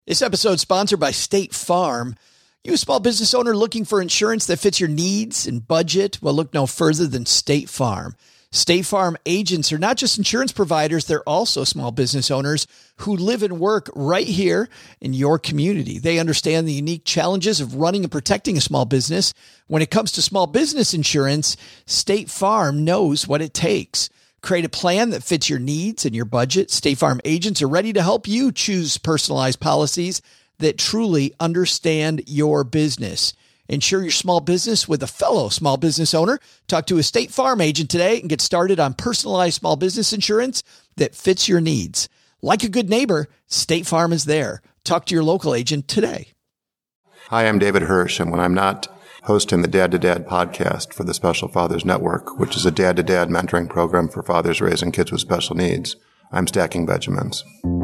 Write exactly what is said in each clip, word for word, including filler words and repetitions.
This episode is sponsored by State Farm. You a small business owner looking for insurance that fits your needs and budget? Well, look no further than State Farm. State Farm agents are not just insurance providers, they're also small business owners who live and work right here in your community. They understand the unique challenges of running and protecting a small business. When it comes to small business insurance, State Farm knows what it takes. Create a plan that fits your needs and your budget. State Farm agents are ready to help you choose personalized policies that truly understand your business. Insure your small business with a fellow small business owner. Talk to a State Farm agent today and get started on personalized small business insurance that fits your needs. Like a good neighbor, State Farm is there. Talk to your local agent today. Hi, I'm David Hirsch, and when I'm not hosting the Dad to Dad podcast for the Special Fathers Network, which is a dad to dad mentoring program for fathers raising kids with special needs, I'm stacking Benjamins.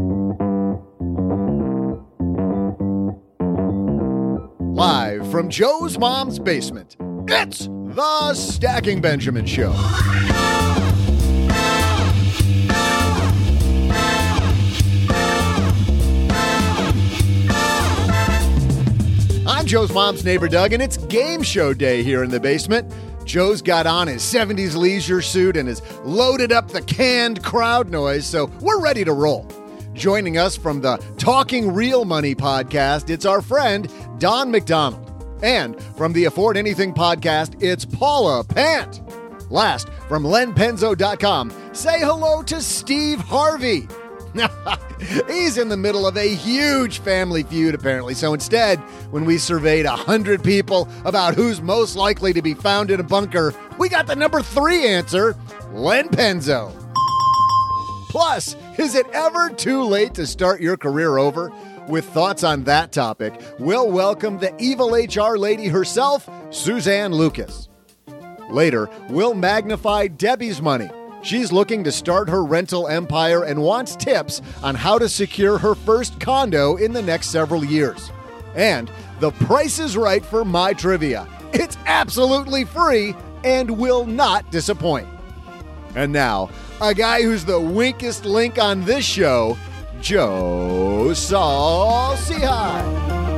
Live from Joe's mom's basement, it's the Stacking Benjamin Show. I'm Joe's mom's neighbor, Doug, and it's game show day here in the basement. Joe's got on his seventies leisure suit and has loaded up the canned crowd noise, so we're ready to roll. Joining us from the Talking Real Money podcast, it's our friend, Don McDonald. And from the Afford Anything podcast, it's Paula Pant. Last, from Len Penzo dot com, say hello to Steve Harvey. He's in the middle of a huge family feud, apparently. So instead, when we surveyed one hundred people about who's most likely to be found in a bunker, we got the number three answer, Len Penzo. Plus, is it ever too late to start your career over? With thoughts on that topic, we'll welcome the evil H R lady herself, Suzanne Lucas. Later, we'll magnify Debbie's money. She's looking to start her rental empire and wants tips on how to secure her first condo in the next several years. And the price is right for my trivia. It's absolutely free and will not disappoint. And now, a guy who's the weakest link on this show, Joe Saul-Sehy.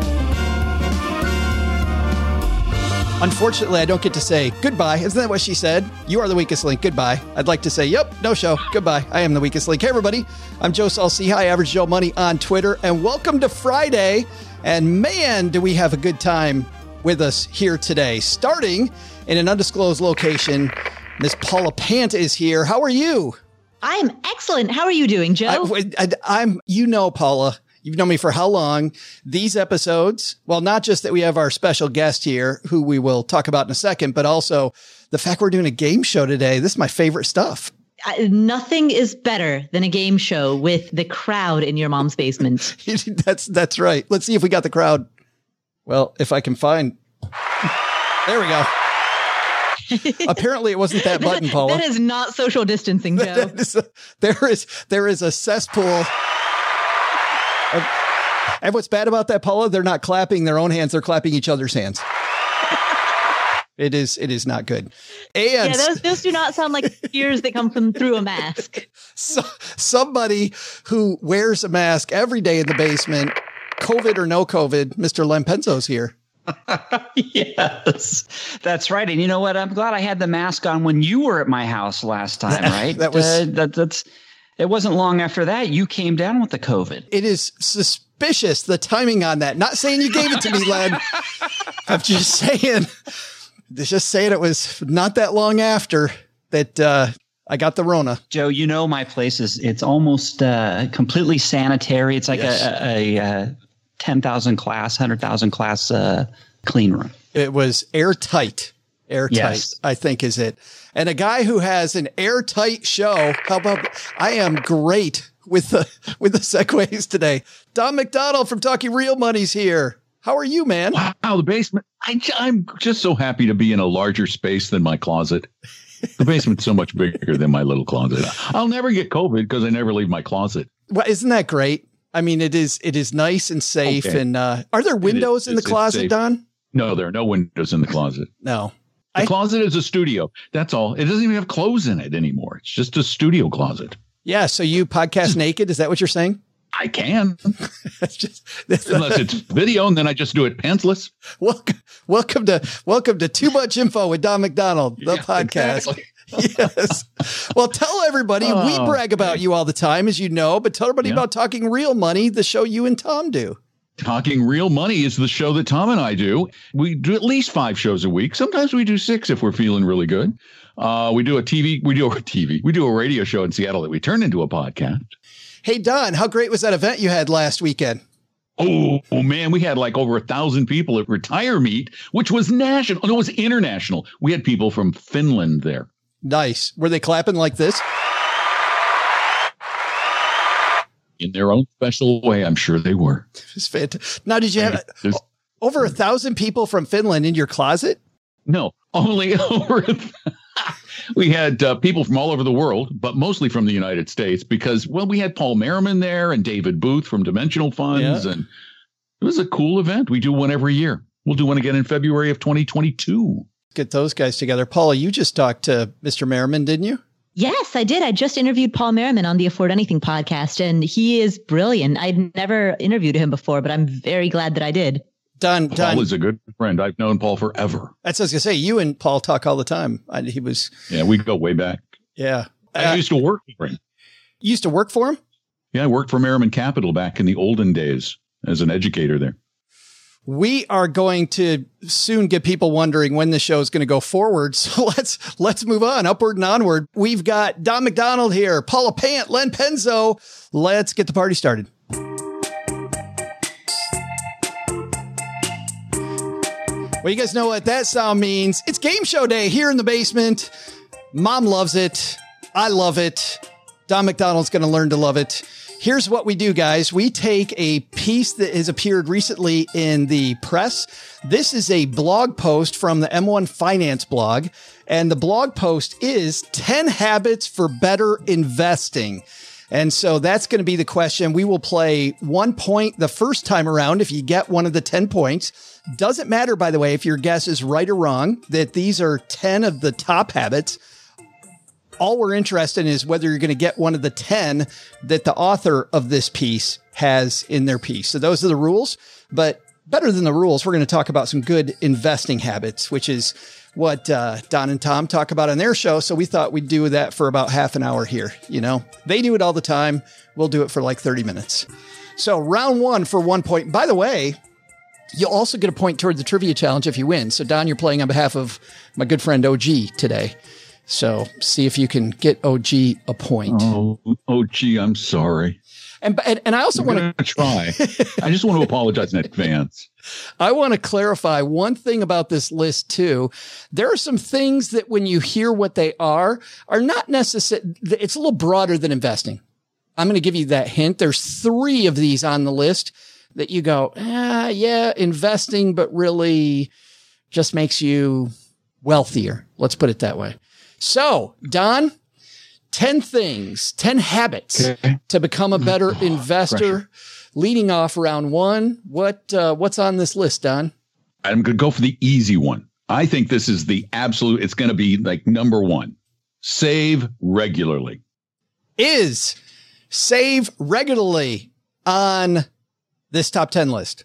Unfortunately, I don't get to say goodbye. Isn't that what she said? You are the weakest link. Goodbye. I'd like to say, yep, no show. Goodbye. I am the weakest link. Hey, everybody. I'm Joe Saul-Sehy, Average Joe Money on Twitter. And welcome to Friday. And man, do we have a good time with us here today. Starting in an undisclosed location, Miss Paula Pant is here. How are you? I'm excellent. How are you doing, Joe? I, I, I'm, you know, Paula. You've known me for how long? These episodes, well, not just that we have our special guest here, who we will talk about in a second, but also the fact we're doing a game show today. This is my favorite stuff. Uh, nothing is better than a game show with the crowd in your mom's basement. that's that's right. Let's see if we got the crowd. Well, if I can find. There we go. Apparently, it wasn't that button, Paula. That is not social distancing, Joe. is a, there is there is a cesspool. And, and what's bad about that, Paula? They're not clapping their own hands; they're clapping each other's hands. It is it is not good. And yeah, those those do not sound like tears that come from through a mask. So, somebody who wears a mask every day in the basement, COVID or no COVID, Mister Len Penzo's here. Yes, that's right. And you know what? I'm glad I had the mask on when you were at my house last time, right? that was uh, that, that's. It wasn't long after that you came down with the COVID. It is suspicious, the timing on that. Not saying you gave it to me, Len. I'm just saying, just saying it was not that long after that uh, I got the Rona. Joe, you know my place is it's almost uh, completely sanitary. It's like yes. a, a, a ten thousand class, one hundred thousand class uh, clean room. It was airtight. Airtight, yes. I think is it. And a guy who has an airtight show. How about, I am great with the, with the segues today. Don McDonald from Talking Real Money's here. How are you, man? Wow, the basement. I, I'm just so happy to be in a larger space than my closet. The basement's so much bigger than my little closet. I'll never get COVID because I never leave my closet. Well, isn't that great? I mean, it is, it is nice and safe. Okay. And, uh, are there windows in the closet, Don? No, there are no windows in the closet. No. The I, closet is a studio. That's all. It doesn't even have clothes in it anymore. It's just a studio closet. Yeah. So you podcast naked? Is that what you're saying? I can. That's just that's unless it's video, and then I just do it pantsless. Welcome, welcome to welcome to Too Much Info with Don McDonald, the Yeah, podcast. exactly. Yes. Well, tell everybody Oh, we brag about you all the time, as you know, but tell everybody Yeah. about Talking Real Money, the show you and Tom do. Talking Real Money is the show that Tom and I do. We do at least five shows a week. Sometimes we do six if we're feeling really good. Uh, we do a T V, we do a T V, we do a radio show in Seattle that we turn into a podcast. Hey, Don, how great was that event you had last weekend? Oh, oh man, we had like over a thousand people at Retire Meet, which was national. No, it was international. We had people from Finland there. Nice. Were they clapping like this? In their own special way, I'm sure they were. It's fantastic. Now, did you have There's- over a thousand people from Finland in your closet? No, only over. We had uh, people from all over the world, but mostly from the United States because, well, we had Paul Merriman there and David Booth from Dimensional Funds. Yeah. And it was a cool event. We do one every year. We'll do one again in February of twenty twenty-two. Get those guys together. Paula, you just talked to Mister Merriman, didn't you? Yes, I did. I just interviewed Paul Merriman on the Afford Anything podcast, and he is brilliant. I'd never interviewed him before, but I'm very glad that I did. Don, Paul Don, is a good friend. I've known Paul forever. that's what I was going to say. You and Paul talk all the time. I, he was, Yeah, we go way back. yeah. I Uh, used to work for him. you used to work for him? Yeah, I worked for Merriman Capital back in the olden days as an educator there. We are going to soon get people wondering when the show is going to go forward. So let's let's move on, upward and onward. We've got Don McDonald here, Paula Pant, Len Penzo. Let's get the party started. Well, you guys know what that sound means. It's game show day here in the basement. Mom loves it. I love it. Don McDonald's going to learn to love it. Here's what we do, guys. We take a piece that has appeared recently in the press. This is a blog post from the M one Finance blog, and the blog post is ten habits for better investing. And so that's going to be the question. We will play one point the first time around if you get one of the ten points. Doesn't matter, by the way, if your guess is right or wrong, that these are ten of the top habits. All we're interested in is whether you're going to get one of the ten that the author of this piece has in their piece. So those are the rules. But better than the rules, we're going to talk about some good investing habits, which is what uh, Don and Tom talk about on their show. So we thought we'd do that for about half an hour here. You know, they do it all the time. We'll do it for like thirty minutes. So round one for one point. By the way, you'll also get a point toward the trivia challenge if you win. So Don, you're playing on behalf of my good friend O G today. So see if you can get O G a point. Oh, oh, gee, I'm sorry. And, and, and I also I'm want going to try. I just want to apologize in advance. I want to clarify one thing about this list too. There are some things that when you hear what they are, are not necessary. It's a little broader than investing. I'm going to give you that hint. There's three of these on the list that you go, ah, yeah, investing, but really just makes you wealthier. Let's put it that way. So, Don, ten things, ten habits Okay. to become a better investor. Pressure. Leading off round one, what uh, what's on this list, Don? I'm going to go for the easy one. I think this is the absolute, it's going to be like number one. Save regularly. Is save regularly on this top ten list?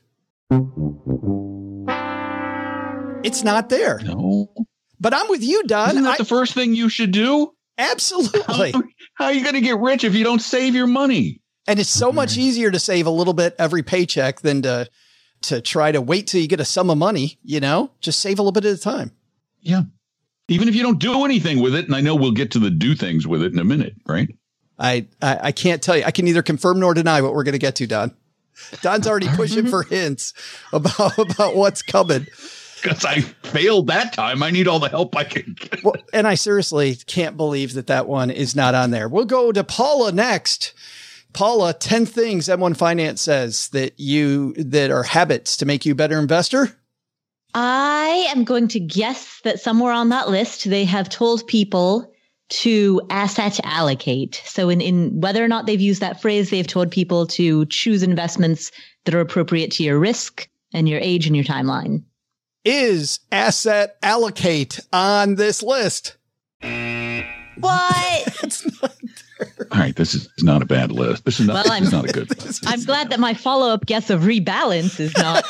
It's not there. No. But I'm with you, Don. Isn't that I- the first thing you should do? absolutely. How, how are you going to get rich if you don't save your money? And it's so much easier to save a little bit every paycheck than to to try to wait till you get a sum of money, you know? Just save a little bit at a time. Yeah. Even if you don't do anything with it, and I know we'll get to the do things with it in a minute, right? I, I, I can't tell you. I can neither confirm nor deny what we're going to get to, Don. Don's already pushing for hints about, about what's coming. Because I failed that time. I need all the help I can get. Well, and I seriously can't believe that that one is not on there. We'll go to Paula next. Paula, ten things M one Finance says that you, that are habits to make you a better investor. I am going to guess that somewhere on that list, they have told people to asset allocate. So in, in whether or not they've used that phrase, they've told people to choose investments that are appropriate to your risk and your age and your timeline. Is asset allocate on this list? What? It's not there. All right, this is not a bad list. This is not, well, this is not a good list. I'm glad that my follow-up guess of rebalance is not.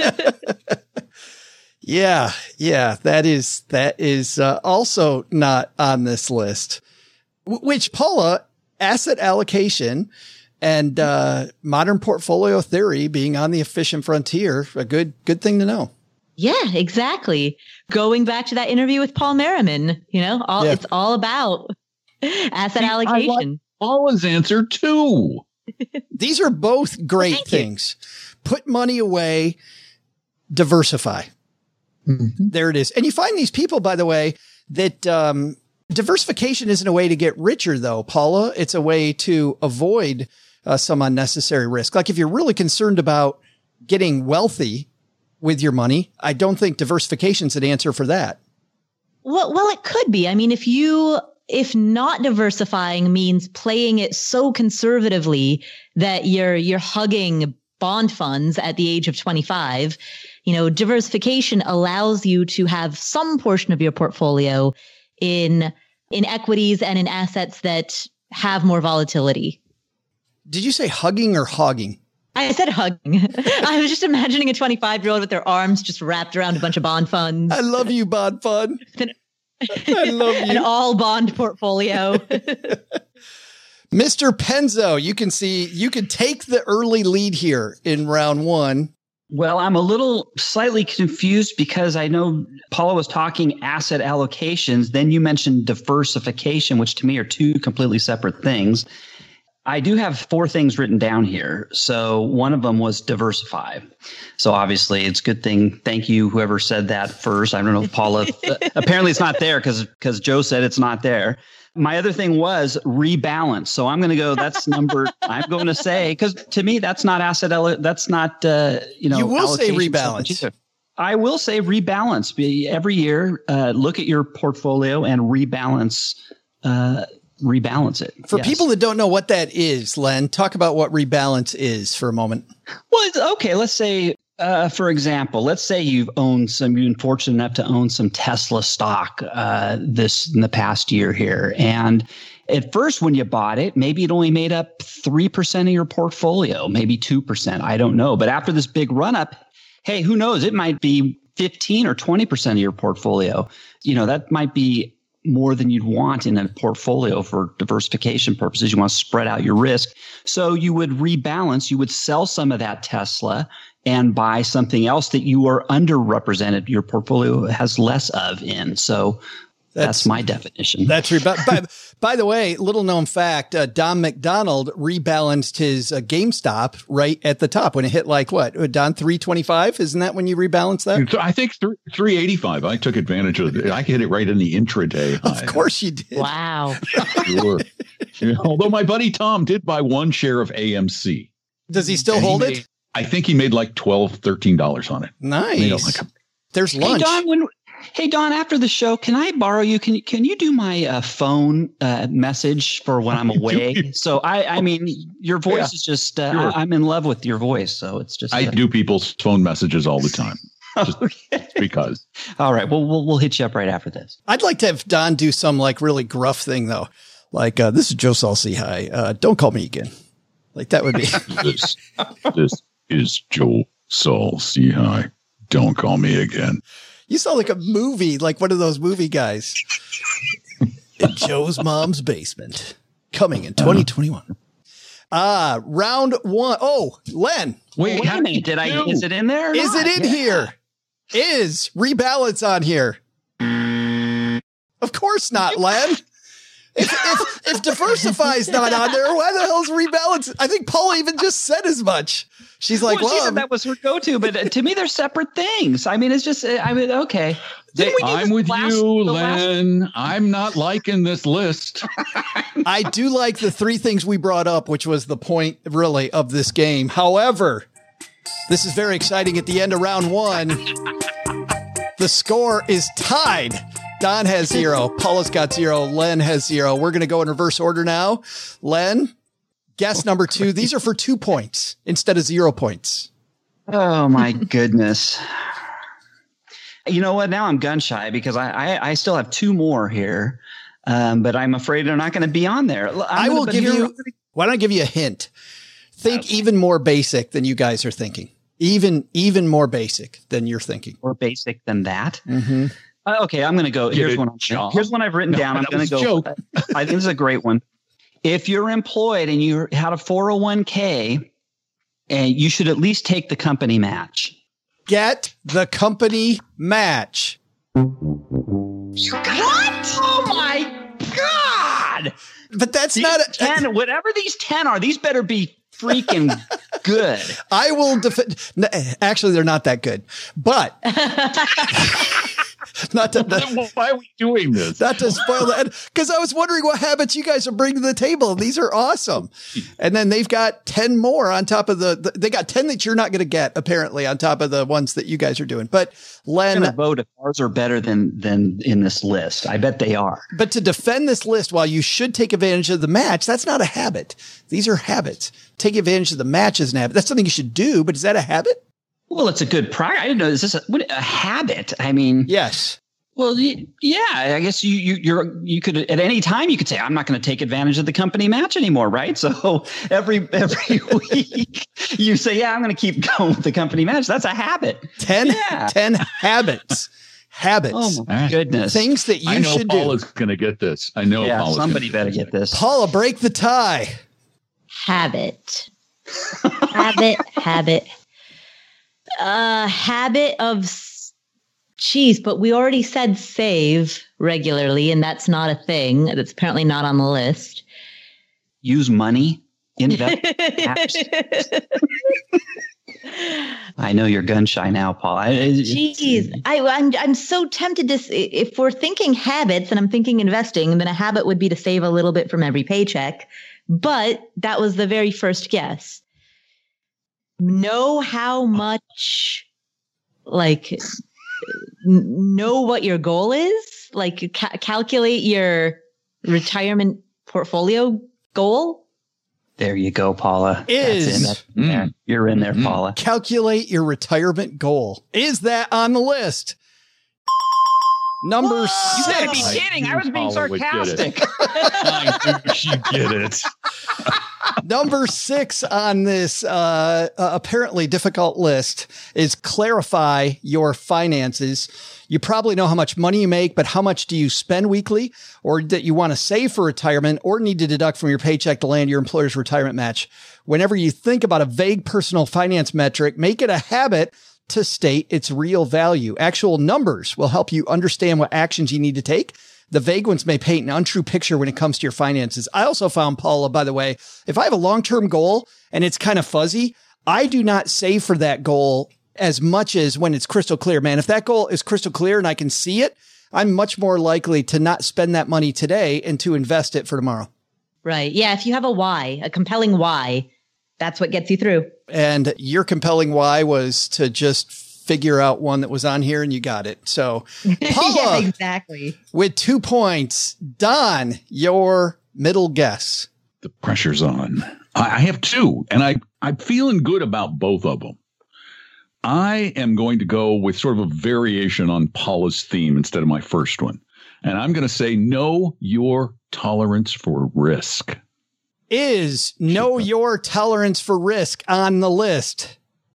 yeah, yeah, that is that is uh, also not on this list. W- which, Paula, asset allocation and uh, modern portfolio theory being on the efficient frontier, a good good thing to know. Yeah, exactly. Going back to that interview with Paul Merriman, you know, all yeah. it's all about asset allocation. Paula's answer too. These are both great well, things. You. Put money away, diversify. Mm-hmm. There it is. And you find these people, by the way, that um, diversification isn't a way to get richer, though, Paula. It's a way to avoid uh, some unnecessary risk. Like if you're really concerned about getting wealthy with your money, I don't think diversification is an answer for that. Well, well, it could be. I mean, if you if not diversifying means playing it so conservatively that you're you're hugging bond funds at the age of twenty-five, you know, diversification allows you to have some portion of your portfolio in in equities and in assets that have more volatility. Did you say hugging or hogging? I said hugging. I was just imagining a twenty-five-year-old with their arms just wrapped around a bunch of bond funds. I love you, bond fund. I love you. An all bond portfolio. Mister Penzo, you can see, you can take the early lead here in round one. Well, I'm a little slightly confused because I know Paula was talking asset allocations. Then you mentioned diversification, which to me are two completely separate things. I do have four things written down here. So one of them was diversify. So obviously it's a good thing. Thank you, whoever said that first. I don't know if Paula, apparently it's not there because because Joe said it's not there. My other thing was rebalance. So I'm going to go, that's number, I'm going to say, because to me, that's not asset, that's not, uh, you know. You will say rebalance. I will say rebalance. Every year, uh, look at your portfolio and rebalance uh rebalance it. For yes. people that don't know what that is, Len, talk about what rebalance is for a moment. Well, it's, okay, let's say, uh, for example, let's say you've owned some, you've been fortunate enough to own some Tesla stock uh, this in the past year here. And at first, when you bought it, maybe it only made up three percent of your portfolio, maybe two percent. I don't know. But after this big run up, hey, who knows? It might be fifteen or twenty percent of your portfolio. You know, that might be more than you'd want in a portfolio for diversification purposes. You want to spread out your risk. So you would rebalance, you would sell some of that Tesla and buy something else that you are underrepresented, your portfolio has less of in. So that's, that's my definition. That's reba- by, by the way, little known fact, uh, Don McDonald rebalanced his uh, GameStop right at the top when it hit like what? Don, three twenty-five? Isn't that when you rebalanced that? I think three eighty-five. I took advantage of it. I hit it right in the intraday. Of course you did. Wow. Sure. Yeah, although my buddy Tom did buy one share of A M C. Does he still hold he made, it? I think he made like twelve dollars, thirteen dollars on it. Nice. Like a, There's lunch. Hey, Don, when, hey, Don, after the show, can I borrow you? Can, can you do my uh, phone uh, message for when I'm away? So, I, I mean, your voice yeah, is just, uh, sure. I, I'm in love with your voice. So it's just. I uh, do people's phone messages all the time. Just okay. because. All right. Well, we'll, we'll hit you up right after this. I'd like to have Don do some like really gruff thing, though. Like, uh, this is Joe Saul-Sehy. Hi. Uh, don't call me again. Like, that would be. this, this is Joe Saul-Sehy. Don't call me again. You sound like a movie, like one of those movie guys. In Joe's mom's basement. Coming in twenty twenty-one. Ah, uh, round one. Oh, Len. Wait, Wait a minute. Did I, is it in there? Is not? it in yeah. here? Is rebalance on here? Of course not, Len. If, if, if diversify is not on there, why the hell's rebalance? I think Paula even just said as much. She's like, well, well, she said that was her go-to, but to me, they're separate things. I mean, it's just, I mean, okay. Didn't we do I'm with last, you, Len. Last... I'm not liking this list. I do like the three things we brought up, which was the point, really, of this game. However, this is very exciting. At the end of round one, the score is tied. Don has zero. Paula's got zero. Len has zero. We're going to go in reverse order now. Len, guess number two. These are for two points instead of zero points. Oh, my goodness. You know what? Now I'm gun shy because I, I, I still have two more here. Um, but I'm afraid they're not going to be on there. I'm I will gonna, give here, you, why don't I give you a hint? Think okay. even more basic than you guys are thinking. Even, even more basic than you're thinking. More basic than that. Mm-hmm. Uh, okay. I'm going to go. Here's one. Here's one I've written down. No, I'm going to go. Joke. I think this is a great one. If you're employed and you had a four oh one k, and you should at least take the company match. Get the company match. What? Oh my God. But that's these not a ten, whatever these ten are, these better be freaking good. I will defend. Actually, they're not that good, but not to, not, why are we doing this? Not to spoil that, because I was wondering what habits you guys are bringing to the table. These are awesome. And then they've got ten more on top of the, the they got ten that you're not going to get, apparently, on top of the ones that you guys are doing. But Len, I'm going to vote if ours are better than, than in this list. I bet they are. But to defend this list, while you should take advantage of the match, that's not a habit. These are habits. Take advantage of the match is an habit. That's something you should do, but is that a habit? Well, it's a good practice. I didn't know. Is this a, what, a habit? I mean, yes. Well, yeah, I guess you, you, you're, you could, at any time you could say, I'm not going to take advantage of the company match anymore. Right. So every, every week you say, yeah, I'm going to keep going with the company match. That's a habit. ten, yeah. ten habits, habits. Oh my goodness. Things that you I know should Paula's do. going to get this. I know yeah, Paula's somebody better get this. Paula, break the tie. Habit, habit, habit, uh, habit of Geez, but we already said save regularly, and that's not a thing. That's apparently not on the list. Use money. Invest. I know you're gun shy now, Paul. I, Jeez, I, I'm I'm so tempted to. If we're thinking habits, and I'm thinking investing, then a habit would be to save a little bit from every paycheck. But that was the very first guess. Know how much, like. Know what your goal is, like ca- calculate your retirement portfolio goal. There you go, Paula. Is That's in there. Mm. You're in there, mm. Paula. Calculate your retirement goal. Is that on the list? Number Whoa! six. You gotta be kidding. I, I was being Paula sarcastic. I knew she'd get it. Number six on this uh, uh, apparently difficult list is clarify your finances. You probably know how much money you make, but how much do you spend weekly, or that you want to save for retirement, or need to deduct from your paycheck to land your employer's retirement match? Whenever you think about a vague personal finance metric, make it a habit to state its real value. Actual numbers will help you understand what actions you need to take. The vague ones may paint an untrue picture when it comes to your finances. I also found, Paula, by the way, if I have a long-term goal and it's kind of fuzzy, I do not save for that goal as much as when it's crystal clear, man. If that goal is crystal clear and I can see it, I'm much more likely to not spend that money today and to invest it for tomorrow. Right. Yeah. If you have a why, a compelling why, that's what gets you through. And your compelling why was to just figure out one that was on here, and you got it. So Paula, yeah, exactly. With two points. Don, your middle guess. The pressure's on. I, I have two, and I, I'm feeling good about both of them. I am going to go with sort of a variation on Paula's theme instead of my first one. And I'm going to say, know your tolerance for risk. Is know your tolerance for risk on the list?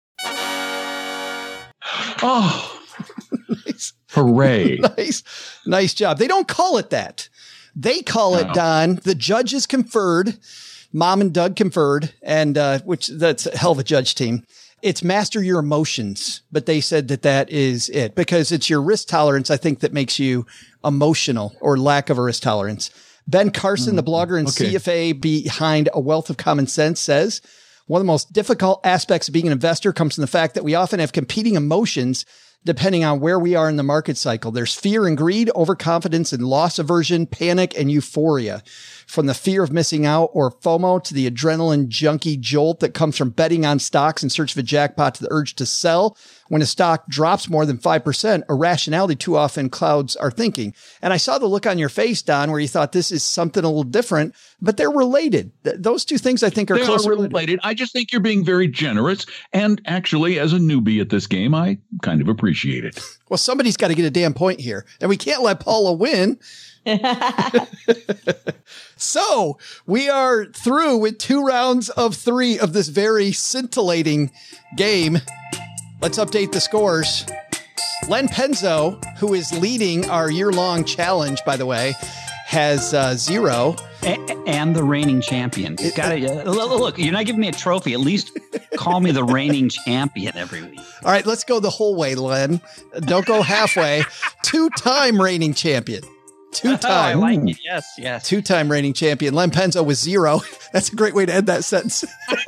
Oh, nice. Hooray. nice. Nice job. They don't call it that. They call it, Don, the judges conferred, Mom and Doug conferred, and uh, which that's a hell of a judge team. It's master your emotions, but they said that that is it because it's your risk tolerance, I think, that makes you emotional or lack of a risk tolerance. Ben Carson, mm, the blogger and okay. C F A behind A Wealth of Common Sense, says, one of the most difficult aspects of being an investor comes from the fact that we often have competing emotions depending on where we are in the market cycle. There's fear and greed, overconfidence and loss aversion, panic and euphoria. From the fear of missing out or FOMO to the adrenaline junkie jolt that comes from betting on stocks in search of a jackpot to the urge to sell. When a stock drops more than five percent, irrationality too often clouds our thinking. And I saw the look on your face, Don, where you thought this is something a little different, but they're related. Th- those two things I think are they closely are related. related. I just think you're being very generous. And actually, as a newbie at this game, I kind of appreciate appreciate it. Well, somebody's got to get a damn point here, and we can't let Paula win. So we are through with two rounds of three of this very scintillating game. Let's update the scores. Len Penzo, who is leading our year-long challenge, by the way, has uh, zero. A- and the reigning champion. You gotta, uh, look, you're not giving me a trophy. At least call me the reigning champion every week. All right, let's go the whole way, Len. Don't go halfway. Two-time reigning champion. Two-time. Oh, I like it. Yes, yes. Two-time reigning champion. Len Penzo with zero. That's a great way to end that sentence.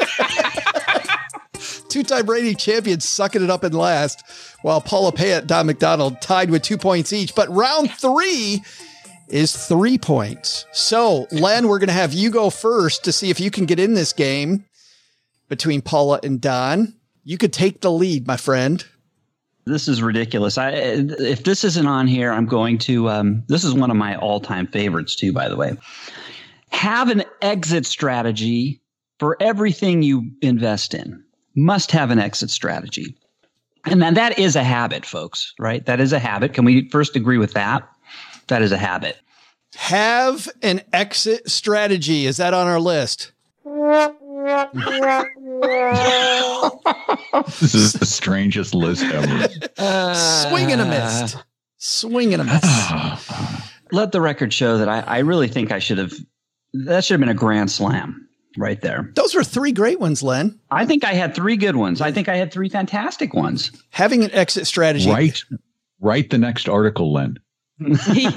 Two-time reigning champion sucking it up in last, while Paula Payette, Don McDonald tied with two points each. But round three is three points. So, Len, we're going to have you go first to see if you can get in this game between Paula and Don. You could take the lead, my friend. This is ridiculous. I, if this isn't on here, I'm going to, um, this is one of my all-time favorites too, by the way. Have an exit strategy for everything you invest in. Must have an exit strategy. And then that is a habit, folks, right? That is a habit. Can we first agree with that? That is a habit. Have an exit strategy. Is that on our list? This is the strangest list ever. Uh, Swing and a miss. Swing and a miss. Let the record show that I, I really think I should have, that should have been a grand slam. Right there. Those were three great ones, Len. I think I had three good ones. I think I had three fantastic ones. Having an exit strategy. Write, write the next article, Len. Well, you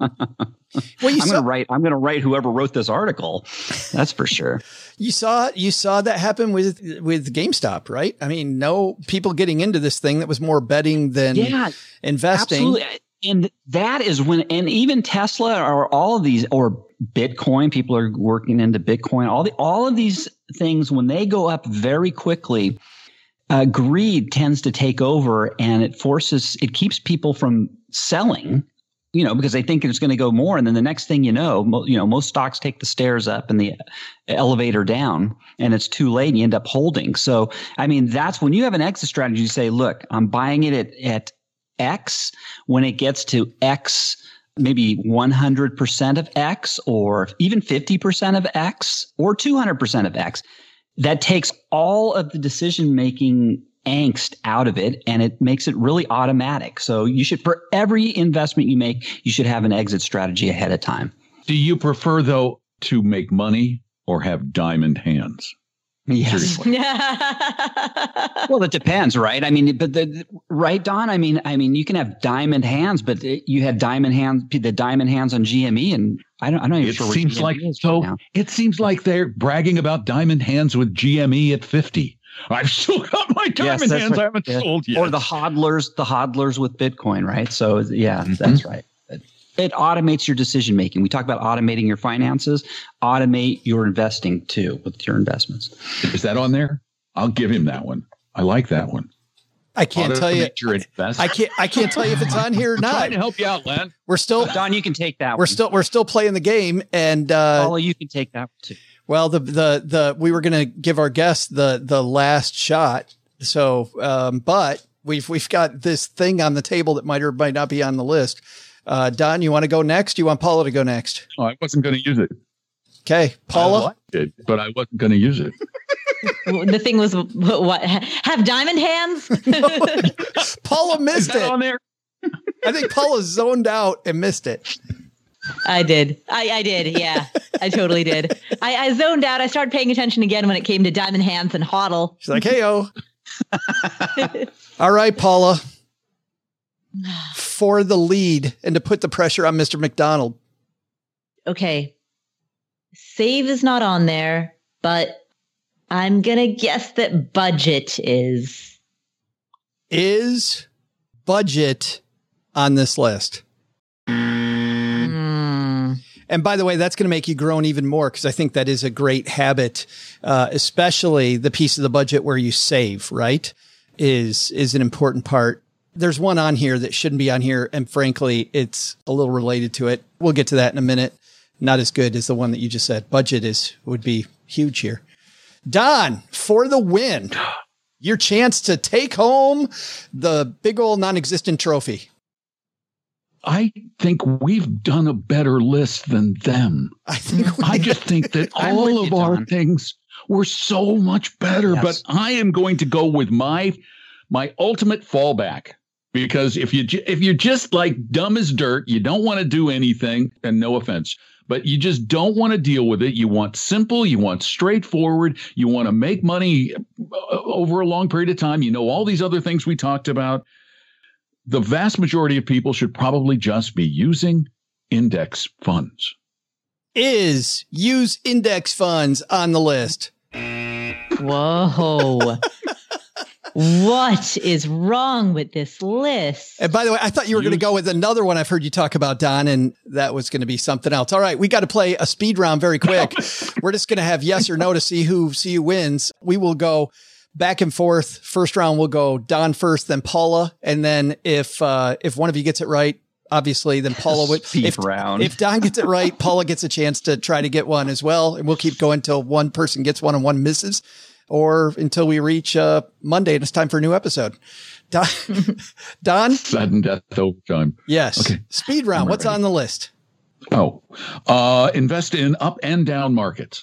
I'm saw, going to write. I'm going to write whoever wrote this article. That's for sure. You saw you saw that happen with with GameStop, right? I mean, no people getting into this thing that was more betting than yeah, investing. Absolutely. And that is when, and even Tesla or all of these, or Bitcoin, people are working into Bitcoin, all the, all of these things, when they go up very quickly, uh, greed tends to take over, and it forces, it keeps people from selling, you know, because they think it's going to go more. And then the next thing you know, mo- you know, most stocks take the stairs up and the elevator down, and it's too late and you end up holding. So, I mean, that's when you have an exit strategy, you say, look, I'm buying it at, at X. When it gets to X, maybe one hundred percent of X, or even fifty percent of X, or two hundred percent of X, that takes all of the decision-making angst out of it, and it makes it really automatic. So you should, for every investment you make, you should have an exit strategy ahead of time. Do you prefer, though, to make money or have diamond hands? Yes. Well, it depends, right? I mean, but the right, Don. I mean, I mean, you can have diamond hands, but you had diamond hands, the diamond hands on G M E, and I don't. I'm not even it sure. Seems G M E like is so. right now. It seems like they're bragging about diamond hands with G M E at fifty. I've still got my diamond yes, hands. Right. I haven't yeah. sold yet. Or the hodlers, the hodlers with Bitcoin, right? So yeah, Mm-hmm. that's right. It, it automates your decision making. We talk about automating your finances. Automate your investing too with your investments. Is that on there? I'll give him that one. I like that one. I can't tell you. Your investment. I can't. I can't tell you if it's on here or I'm not. trying to help you out, Len. We're still. Don, you can take that. We're one. still. We're still playing the game, and uh, Paula, you can take that one too. well, the the the we were going to give our guests the the last shot. So, um, but we've we've got this thing on the table that might or might not be on the list. Uh, Don, you want to go next? Do you want Paula to go next? Oh, I wasn't going to use it. Okay, Paula. I liked it, but I wasn't going to use it. The thing was, what? Have diamond hands? Paula missed it. On there. I think Paula zoned out and missed it. I did. I, I did. Yeah, I totally did. I, I zoned out. I started paying attention again when it came to diamond hands and hodl. She's like, hey, oh. All right, Paula. For the lead and to put the pressure on Mister McDonald. Okay. Save is not on there, but I'm going to guess that budget is. Is budget on this list? Mm. And by the way, that's going to make you groan even more, because I think that is a great habit, uh, especially the piece of the budget where you save, right, is is an important part. There's one on here that shouldn't be on here, and frankly, it's a little related to it. We'll get to that in a minute. Not as good as the one that you just said. Budget is would be huge here. Don, for the win. your chance to take home the big old non-existent trophy. I think we've done a better list than them. I think we I just think that all of you, our Don. things were so much better. Yes. But I am going to go with my my ultimate fallback, because if you ju- if you're just like dumb as dirt, you don't want to do anything, and no offense, but you just don't want to deal with it. You want simple, you want straightforward, you want to make money over a long period of time. You know all these other things we talked about. The vast majority of people should probably just be using index funds. Is use index funds on the list. Whoa. What is wrong with this list? And by the way, I thought you were going to go with another one I've heard you talk about, Don, and that was going to be something else. All right, we got to play a speed round very quick. We're just going to have yes or no to see who see who wins. We will go back and forth. First round, we'll go Don first, then Paula. And then if uh, if one of you gets it right, obviously, then Paula would. If, round. if Don gets it right, Paula gets a chance to try to get one as well. And we'll keep going until one person gets one and one misses, or until we reach uh, Monday and it's time for a new episode. Don? Don? Sudden death overtime. Yes. Okay. Speed round. I'm What's ready. on the list? Oh, uh, invest in up and down markets.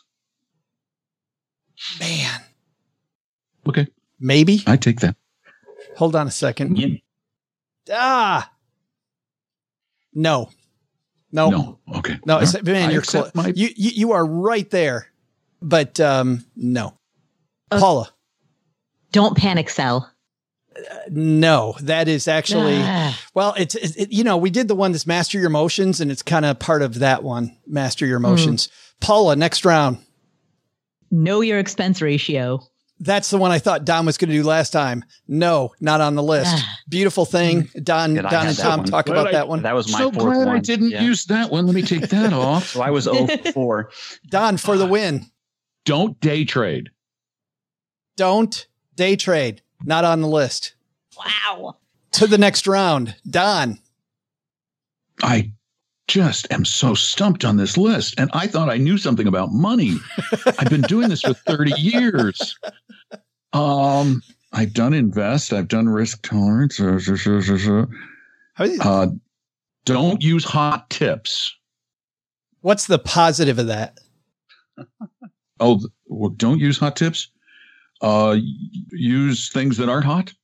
Man. Okay. Maybe. I take that. Hold on a second. Yeah. Ah. No. No. No. Okay. No. All It's, right. man, I you're accept close. my- You, you you are right there, but um, no. Uh, Paula. Don't panic, sell. No, that is actually Ah. well. It's it, it- you know we did the one that's master your emotions, and it's kind of part of that one. Master your emotions. Paula, next round. Know your expense ratio. That's the one I thought Don was going to do last time. No, not on the list. Ah. Beautiful thing. Don, Good, I Don had and that Tom one. talk Glad about I- that one. That was my So fourth glad one. I didn't Yeah. use that one. Let me take that off. So I was oh for four. Don for the win. Don't day trade. Don't day trade. Not on the list. Wow. To the next round. Don. I just am so stumped on this list. And I thought I knew something about money. I've been doing this for thirty years. Um, I've done invest. I've done risk tolerance. Uh, How- Uh, don't use hot tips. What's the positive of that? Oh, well, don't use hot tips. Uh, use things that aren't hot.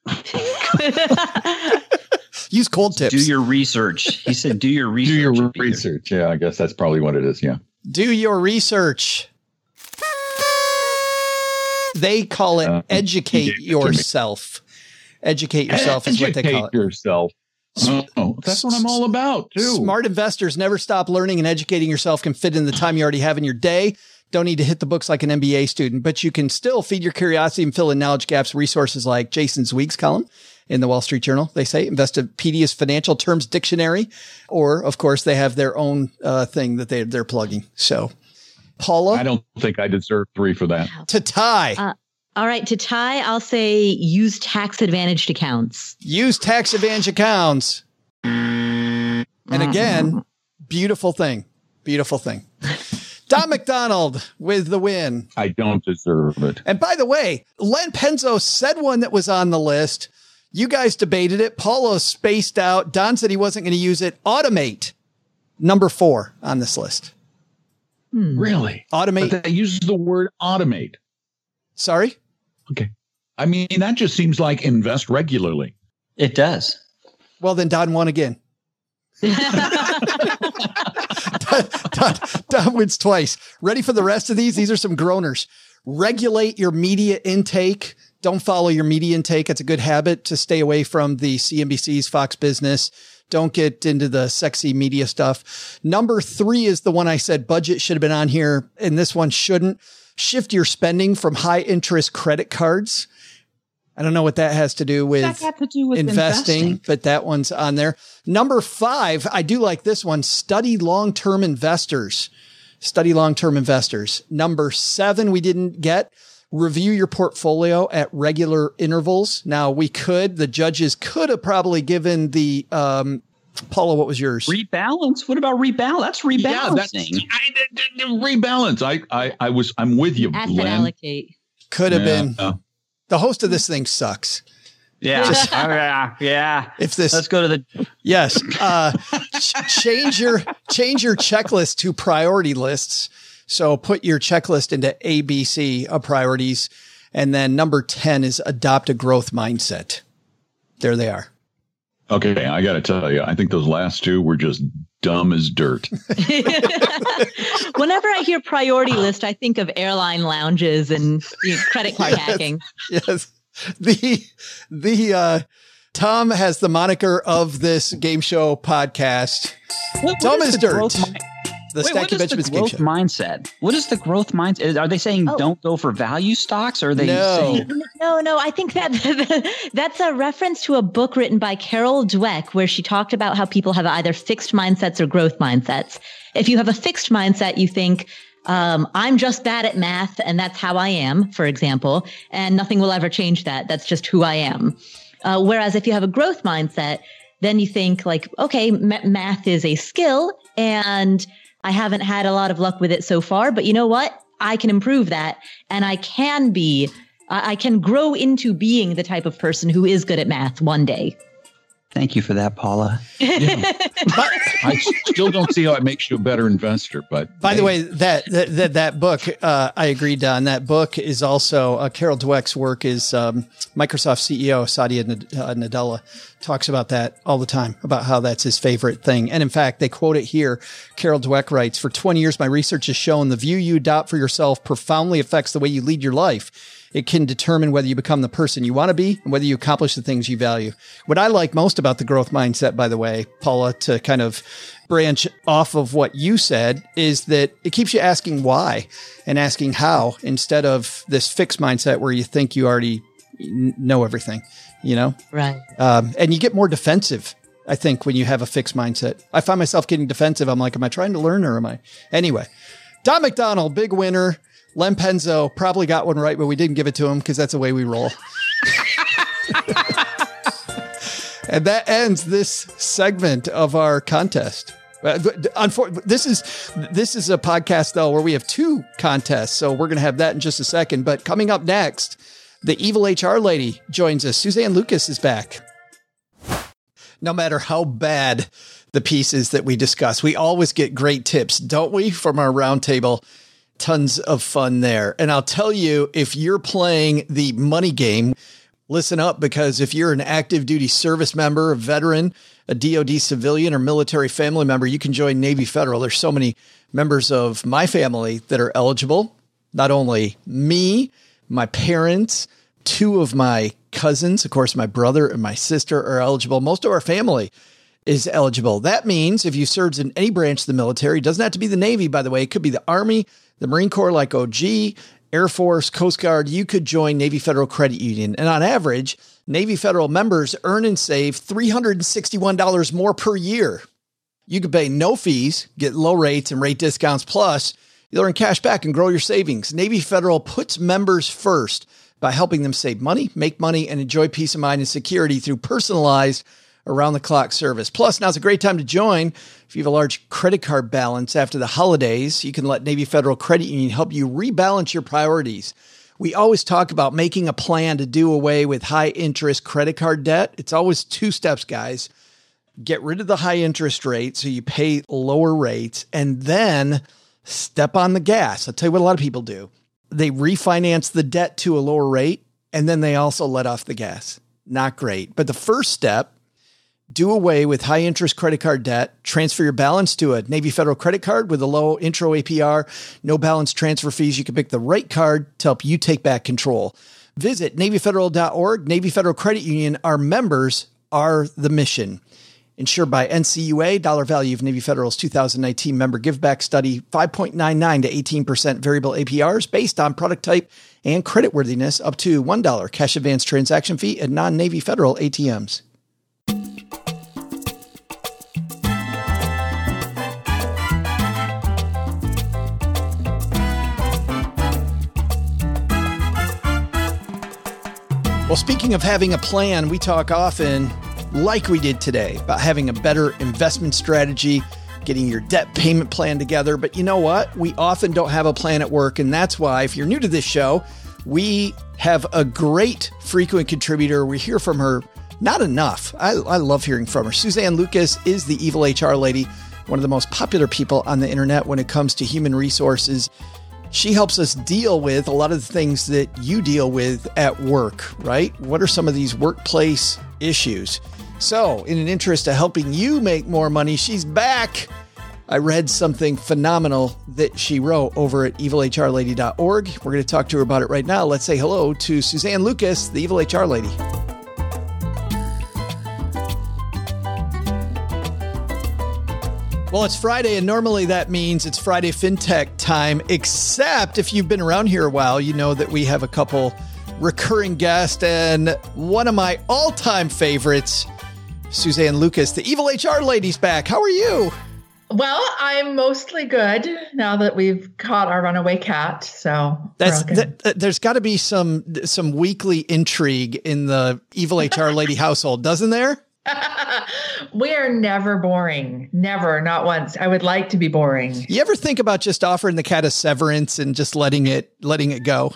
Use cold tips. Do your research. He said, "Do your research." Do your Peter. research. Yeah, I guess that's probably what it is. Yeah. Do your research. They call it Uh, educate you gave it to me. yourself. Educate yourself is what they call it. Educate yourself. Oh, that's what I'm all about too. Smart investors never stop learning, and educating yourself can fit in the time you already have in your day. Don't need to hit the books like an M B A student, but you can still feed your curiosity and fill in knowledge gaps. Resources like Jason Zweig's column in the Wall Street Journal. They say Investopedia's financial terms dictionary, or of course they have their own uh, thing that they, they're plugging. So Paula, I don't think I deserve three for that. to tie, Uh, All right. To tie, I'll say use tax advantaged accounts. use tax advantage accounts. And again, beautiful thing, beautiful thing. Don McDonald with the win. I don't deserve it. And by the way, Len Penzo said one that was on the list. You guys debated it. Paulo spaced out. Don said he wasn't going to use it. Automate, number four on this list. Really? Automate. But they use the word automate. Sorry? Okay. I mean, that just seems like invest regularly. It does. Well, then Don won again. Don, Don, Don wins twice. Ready for the rest of these? These are some groaners. Regulate your media intake. Don't follow your media intake. It's a good habit to stay away from the C N B C's Fox Business. Don't get into the sexy media stuff. Number three is the one I said budget should have been on here, and this one shouldn't. Shift your spending from high interest credit cards. I don't know what that has to do with, That got to do with investing, investing. but that one's on there. Number five, I do like this one. Study long-term investors. Study long-term investors. Number seven, we didn't get. Review your portfolio at regular intervals. Now we could, the judges could have probably given the, um, Paula, what was yours? Rebalance. What about rebalance? That's rebalancing. Yeah, that's I, I, I, rebalance. I, I, I was, I'm with you, Asset Len. allocate. Could have Yeah. been. Uh, The host of this thing sucks. Yeah, Just, oh, yeah, yeah. If this, let's go to the yes. Uh, ch- change your change your checklist to priority lists. So put your checklist into A B C of priorities, and then number ten is adopt a growth mindset. There they are. Okay, I got to tell you, I think those last two were just dumb as dirt. Whenever I hear priority list, I think of airline lounges and you know, credit card yes, hacking. Yes. The, the, uh, Tom has the moniker of this game show podcast. What, Dumb what as dirt. Mi- the Wait, Stacking what is Benjamins the game growth show. mindset? What is the growth mindset? Are they saying Oh. don't go for value stocks? Or are they No. saying No, no, I think that that's a reference to a book written by Carol Dweck, where she talked about how people have either fixed mindsets or growth mindsets. If you have a fixed mindset, you think, um, I'm just bad at math and that's how I am, for example, and nothing will ever change that. That's just who I am. Uh, whereas if you have a growth mindset, then you think like, okay, m- math is a skill and I haven't had a lot of luck with it so far, but you know what? I can improve that and I can be, I, I can grow into being the type of person who is good at math one day. Thank you for that, Paula. Yeah. But I still don't see how it makes you a better investor. But By hey, the way, that that that, that book, uh, I agree, Don. That book is also uh, Carol Dweck's work. Is um, Microsoft C E O Satya Nadella talks about that all the time, about how that's his favorite thing. And in fact, they quote it here. Carol Dweck writes, "For twenty years, my research has shown the view you adopt for yourself profoundly affects the way you lead your life. It can determine whether you become the person you want to be and whether you accomplish the things you value." What I like most about the growth mindset, by the way, Paula, to kind of branch off of what you said, is that it keeps you asking why and asking how, instead of this fixed mindset where you think you already know everything, you know? Right. Um, and you get more defensive, I think, when you have a fixed mindset. I find myself getting defensive. I'm like, am I trying to learn or am I? Anyway, Don McDonald, big winner. Len Penzo probably got one right, but we didn't give it to him because that's the way we roll. And that ends this segment of our contest. Uh, unfor- this is this is a podcast, though, where we have two contests. So we're going to have that in just a second. But coming up next, the evil H R lady joins us. Suzanne Lucas is back. No matter how bad the pieces that we discuss, we always get great tips, don't we, from our roundtable? Tons of fun there. And I'll tell you, if you're playing the money game, listen up, because if you're an active duty service member, a veteran, a D O D civilian, or military family member, you can join Navy Federal. There's so many members of my family that are eligible. Not only me, my parents, two of my cousins, of course, my brother and my sister are eligible. Most of our family is eligible. That means if you served in any branch of the military, it doesn't have to be the Navy, by the way. It could be the Army, the Marine Corps, like O G, Air Force, Coast Guard. You could join Navy Federal Credit Union. And on average, Navy Federal members earn and save three hundred sixty-one dollars more per year. You could pay no fees, get low rates and rate discounts. Plus, you'll earn cash back and grow your savings. Navy Federal puts members first by helping them save money, make money, and enjoy peace of mind and security through personalized around-the-clock service. Plus, now's a great time to join. If you have a large credit card balance after the holidays, you can let Navy Federal Credit Union help you rebalance your priorities. We always talk about making a plan to do away with high-interest credit card debt. It's always two steps, guys. Get rid of the high interest rate so you pay lower rates, and then step on the gas. I'll tell you what a lot of people do. They refinance the debt to a lower rate, and then they also let off the gas. Not great. But the first step, do away with high interest credit card debt, transfer your balance to a Navy Federal credit card with a low intro A P R, no balance transfer fees. You can pick the right card to help you take back control. Visit Navy Federal dot org. Navy Federal Credit Union, our members are the mission. Insured by N C U A, dollar value of Navy Federal's two thousand nineteen member giveback study, five point nine nine to eighteen percent variable A P Rs based on product type and creditworthiness, up to one dollar cash advance transaction fee at non-Navy Federal A T Ms. Well, speaking of having a plan, we talk often, like we did today, about having a better investment strategy, getting your debt payment plan together. But you know what? We often don't have a plan at work. And that's why, if you're new to this show, we have a great frequent contributor. We hear from her not enough. I, I love hearing from her. Suzanne Lucas is the Evil H R lady, one of the most popular people on the internet when it comes to human resources. She helps us deal with a lot of the things that you deal with at work, right? What are some of these workplace issues? So, in an interest of helping you make more money, she's back. I read something phenomenal that she wrote over at evil h r lady dot org. We're going to talk to her about it right now. Let's say hello to Suzanne Lucas, the Evil H R lady. Well, it's Friday, and normally that means it's Friday FinTech time, except if you've been around here a while, you know that we have a couple recurring guests, and one of my all-time favorites, Suzanne Lucas, the Evil H R lady's back. How are you? Well, I'm mostly good now that we've caught our runaway cat. So that's that, there's got to be some some weekly intrigue in the Evil H R lady household, doesn't there? We are never boring. Never, not once. I would like to be boring. You ever think about just offering the cat a severance and just letting it letting it go?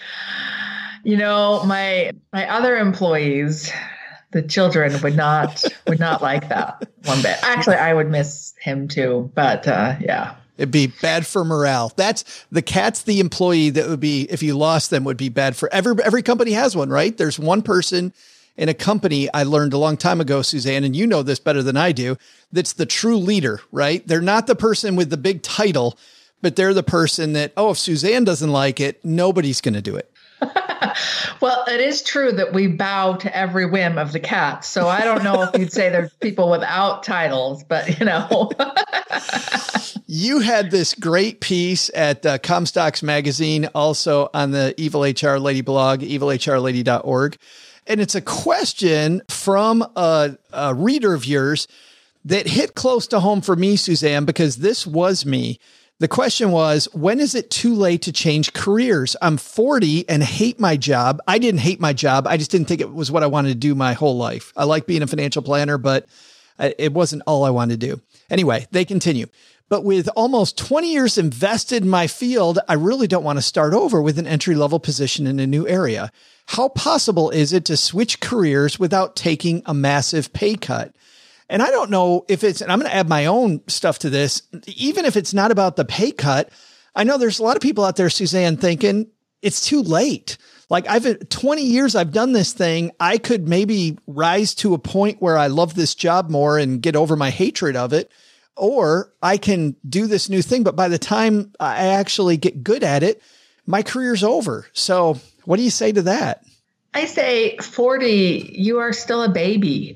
You know, my my other employees, the children would not would not like that one bit. Actually, I would miss him too, but uh, yeah. It'd be bad for morale. That's the cat's the employee that would be, if you lost them, would be bad for every every company has one, right? There's one person in a company, I learned a long time ago, Suzanne, and you know this better than I do, that's the true leader, right? They're not the person with the big title, but they're the person that, oh, if Suzanne doesn't like it, nobody's going to do it. Well, it is true that we bow to every whim of the cat. So I don't know if you'd say there's people without titles, but you know. You had this great piece at uh, Comstocks Magazine, also on the Evil H R Lady blog, evil h r lady dot org. And it's a question from a, a reader of yours that hit close to home for me, Suzanne, because this was me. The question was, when is it too late to change careers? I'm forty and hate my job. I didn't hate my job. I just didn't think it was what I wanted to do my whole life. I like being a financial planner, but it wasn't all I wanted to do. Anyway, they continue. But with almost twenty years invested in my field, I really don't want to start over with an entry-level position in a new area. How possible is it to switch careers without taking a massive pay cut? And I don't know if it's, and I'm going to add my own stuff to this, even if it's not about the pay cut. I know there's a lot of people out there, Suzanne, thinking it's too late. Like I've twenty years, I've done this thing. I could maybe rise to a point where I love this job more and get over my hatred of it. Or I can do this new thing, but by the time I actually get good at it, my career's over. So what do you say to that? I say forty, you are still a baby.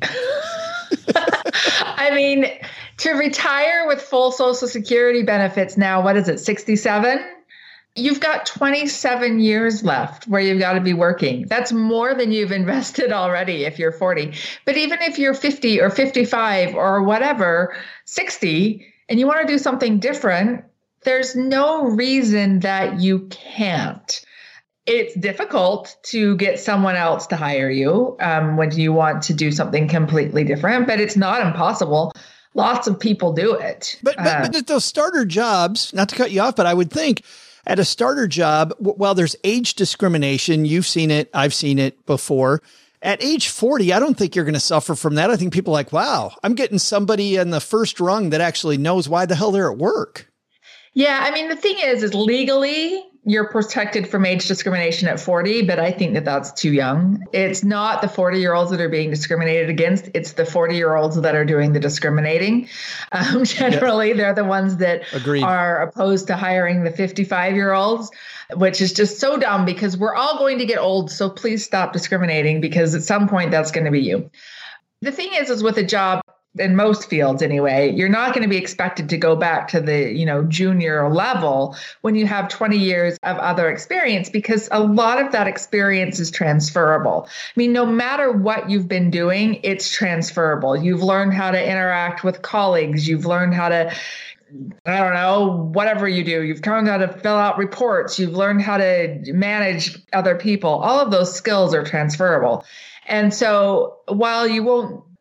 I mean, to retire with full Social Security benefits now, what is it, sixty-seven? You've got twenty-seven years left where you've got to be working. That's more than you've invested already if you're forty. But even if you're fifty or fifty-five or whatever, sixty, and you want to do something different, there's no reason that you can't. It's difficult to get someone else to hire you um, when you want to do something completely different, but it's not impossible. Lots of people do it. But, but, uh, but at those starter jobs, not to cut you off, but I would think at a starter job, while there's age discrimination, you've seen it, I've seen it before. At age forty, I don't think you're going to suffer from that. I think people are like, wow, I'm getting somebody in the first rung that actually knows why the hell they're at work. Yeah, I mean, the thing is, is legally, you're protected from age discrimination at forty, but I think that that's too young. It's not the forty-year-olds that are being discriminated against. It's the forty-year-olds that are doing the discriminating. Um, generally, yeah. They're the ones that Agreed. Are opposed to hiring the fifty-five-year-olds, which is just so dumb because we're all going to get old. So please stop discriminating because at some point that's going to be you. The thing is, is with a job, in most fields anyway, you're not going to be expected to go back to the, you know, junior level when you have twenty years of other experience, because a lot of that experience is transferable. I mean, no matter what you've been doing, it's transferable. You've learned how to interact with colleagues. You've learned how to, I don't know, whatever you do. You've learned how to fill out reports. You've learned how to manage other people. All of those skills are transferable. And so while you won't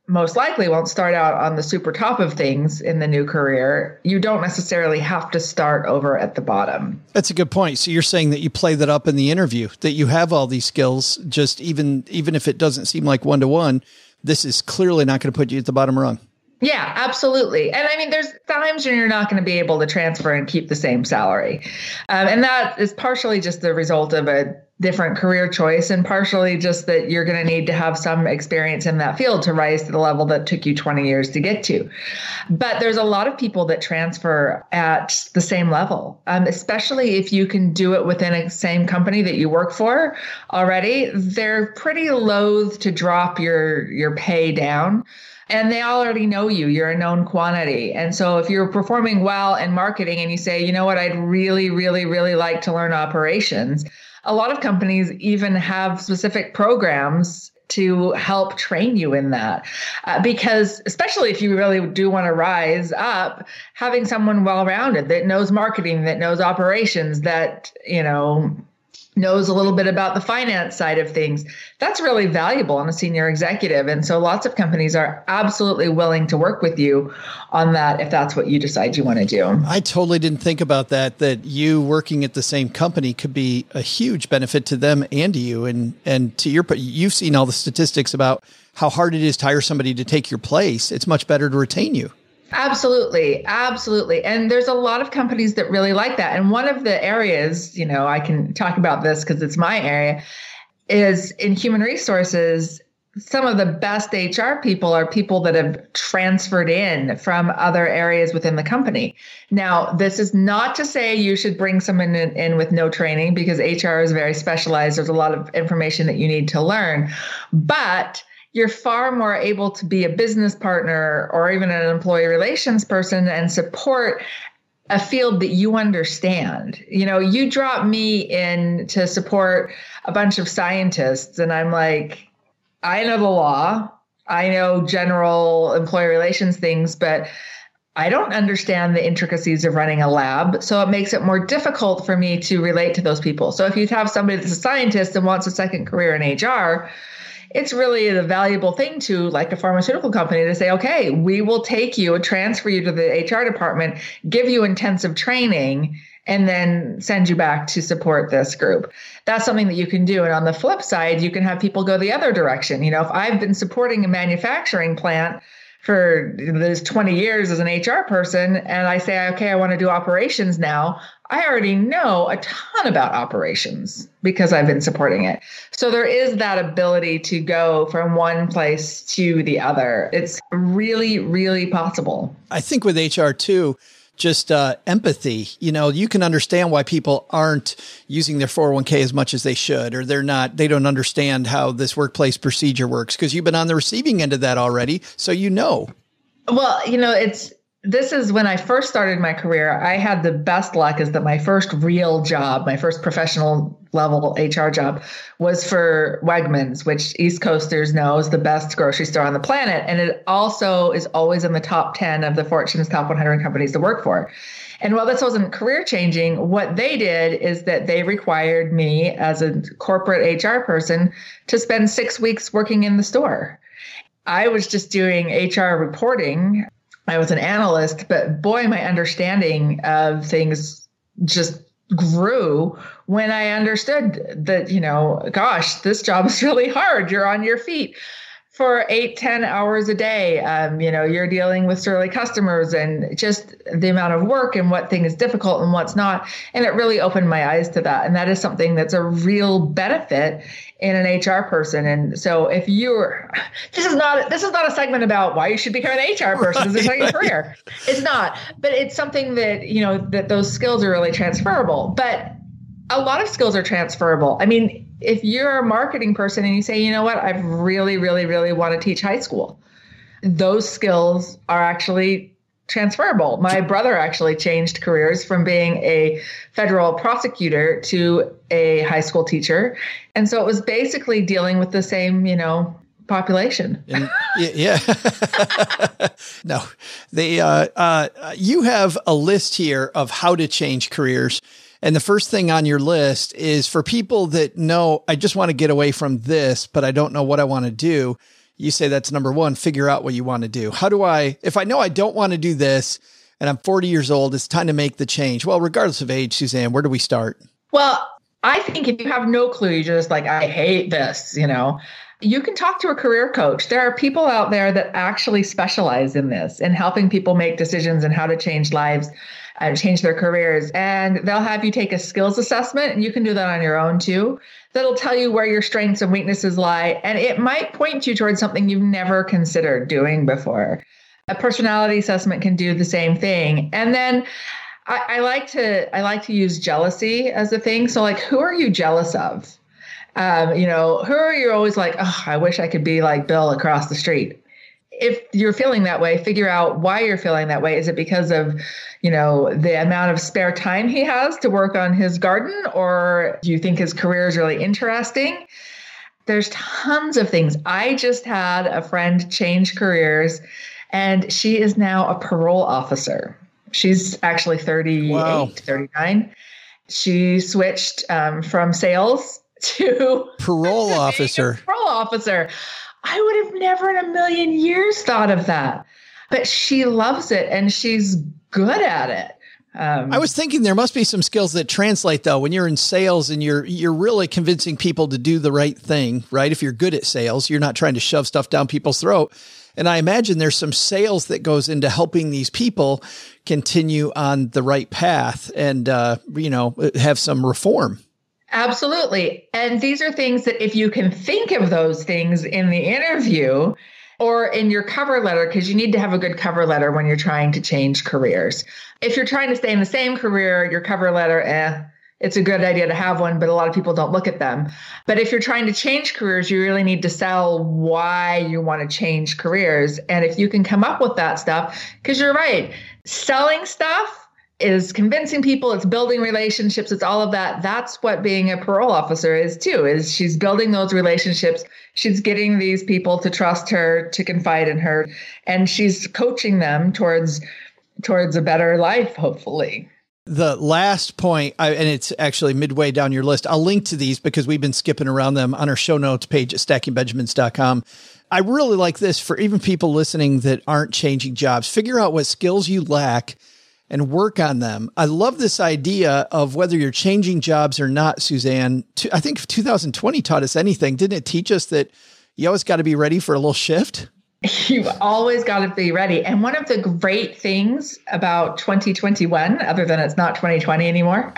most likely won't start out on the super top of things in the new career, you don't necessarily have to start over at the bottom. That's a good point. So you're saying that you play that up in the interview, that you have all these skills, just even, even if it doesn't seem like one-to-one, this is clearly not going to put you at the bottom rung. Yeah, absolutely. And I mean, there's times when you're not going to be able to transfer and keep the same salary. Um, and that is partially just the result of a different career choice, and partially just that you're going to need to have some experience in that field to rise to the level that took you twenty years to get to. But there's a lot of people that transfer at the same level, um, especially if you can do it within a same company that you work for already. They're pretty loath to drop your, your pay down. And they already know you. You're a known quantity. And so if you're performing well in marketing and you say, you know what, I'd really, really, really like to learn operations, a lot of companies even have specific programs to help train you in that. Uh, because especially if you really do want to rise up, having someone well-rounded that knows marketing, that knows operations, that, you know, knows a little bit about the finance side of things, that's really valuable in a senior executive. And so lots of companies are absolutely willing to work with you on that if that's what you decide you want to do. I totally didn't think about that, that you working at the same company could be a huge benefit to them and to you. And, and to your, you've seen all the statistics about how hard it is to hire somebody to take your place. It's much better to retain you. Absolutely. Absolutely. And there's a lot of companies that really like that. And one of the areas, you know, I can talk about this because it's my area, is in human resources. Some of the best H R people are people that have transferred in from other areas within the company. Now, this is not to say you should bring someone in, in with no training, because H R is very specialized. There's a lot of information that you need to learn, but you're far more able to be a business partner or even an employee relations person and support a field that you understand. You know, you drop me in to support a bunch of scientists, and I'm like, I know the law, I know general employee relations things, but I don't understand the intricacies of running a lab. So it makes it more difficult for me to relate to those people. So if you have somebody that's a scientist and wants a second career in H R, it's really a valuable thing to, like a pharmaceutical company, to say, okay, we will take you and transfer you to the H R department, give you intensive training, and then send you back to support this group. That's something that you can do. And on the flip side, you can have people go the other direction. You know, if I've been supporting a manufacturing plant for those twenty years as an H R person, and I say, okay, I want to do operations now, I already know a ton about operations because I've been supporting it. So there is that ability to go from one place to the other. It's really, really possible. I think with H R too, just uh, empathy. You know, you can understand why people aren't using their four oh one k as much as they should, or they're not, they don't understand how this workplace procedure works, because you've been on the receiving end of that already. So, you know. Well, you know, it's, this is when I first started my career. I had the best luck is that my first real job, my first professional level H R job, was for Wegmans, which East Coasters know is the best grocery store on the planet. And it also is always in the top ten of the Fortune's top one hundred companies to work for. And while this wasn't career changing, what they did is that they required me as a corporate H R person to spend six weeks working in the store. I was just doing H R reporting. I was an analyst, but boy, my understanding of things just grew when I understood that, you know, gosh, this job is really hard. You're on your feet for eight, ten hours a day. Um, you know, you're dealing with surly customers, and just the amount of work and what thing is difficult and what's not. And it really opened my eyes to that. And that is something that's a real benefit in an H R person. And so if you're, this is not, this is not a segment about why you should become an H R person as a second career. It's not, but it's something that, you know, that those skills are really transferable. But a lot of skills are transferable. I mean, if you're a marketing person and you say, you know what, I really, really, really want to teach high school, those skills are actually transferable. My brother actually changed careers from being a federal prosecutor to a high school teacher. And so it was basically dealing with the same, you know, population. And, yeah. No, they, uh, uh, you have a list here of how to change careers. And the first thing on your list is for people that know, I just want to get away from this, but I don't know what I want to do. You say that's number one, figure out what you want to do. How do I, if I know I don't want to do this and I'm forty years old, it's time to make the change. Well, regardless of age, Suzanne, where do we start? Well, I think if you have no clue, you're just like, I hate this, you know, you can talk to a career coach. There are people out there that actually specialize in this and helping people make decisions and how to change lives, uh, change their careers. And they'll have you take a skills assessment, and you can do that on your own too. That'll tell you where your strengths and weaknesses lie. And it might point you towards something you've never considered doing before. A personality assessment can do the same thing. And then I, I like to, I like to use jealousy as a thing. So like, who are you jealous of? Um, you know, who are you always like, oh, I wish I could be like Bill across the street. If you're feeling that way, figure out why you're feeling that way. Is it because of, you know, the amount of spare time he has to work on his garden? Or do you think his career is really interesting? There's tons of things. I just had a friend change careers, and she is now a parole officer. She's actually thirty-eight, wow. thirty-nine. She switched um, from sales to parole to officer. Parole officer. I would have never in a million years thought of that. But she loves it and she's good at it. Um, I was thinking there must be some skills that translate though. When you're in sales and you're you're really convincing people to do the right thing, right? If you're good at sales, you're not trying to shove stuff down people's throat. And I imagine there's some sales that goes into helping these people continue on the right path and, uh, you know, have some reform. Absolutely. And these are things that if you can think of those things in the interview or in your cover letter, because you need to have a good cover letter when you're trying to change careers. If you're trying to stay in the same career, your cover letter, eh, it's a good idea to have one, but a lot of people don't look at them. But if you're trying to change careers, you really need to sell why you want to change careers. And if you can come up with that stuff, because you're right, selling stuff is convincing people, it's building relationships, it's all of that. That's what being a parole officer is too, is she's building those relationships. She's getting these people to trust her, to confide in her, and she's coaching them towards, towards a better life, hopefully. The last point, I, and it's actually midway down your list, I'll link to these because we've been skipping around them on our show notes page at stacking benjamins dot com. I really like this for even people listening that aren't changing jobs. Figure out what skills you lack and work on them. I love this idea of whether you're changing jobs or not, Suzanne. I think two thousand twenty taught us anything. Didn't it teach us that you always got to be ready for a little shift? You've always got to be ready. And one of the great things about twenty twenty-one, other than it's not twenty twenty anymore,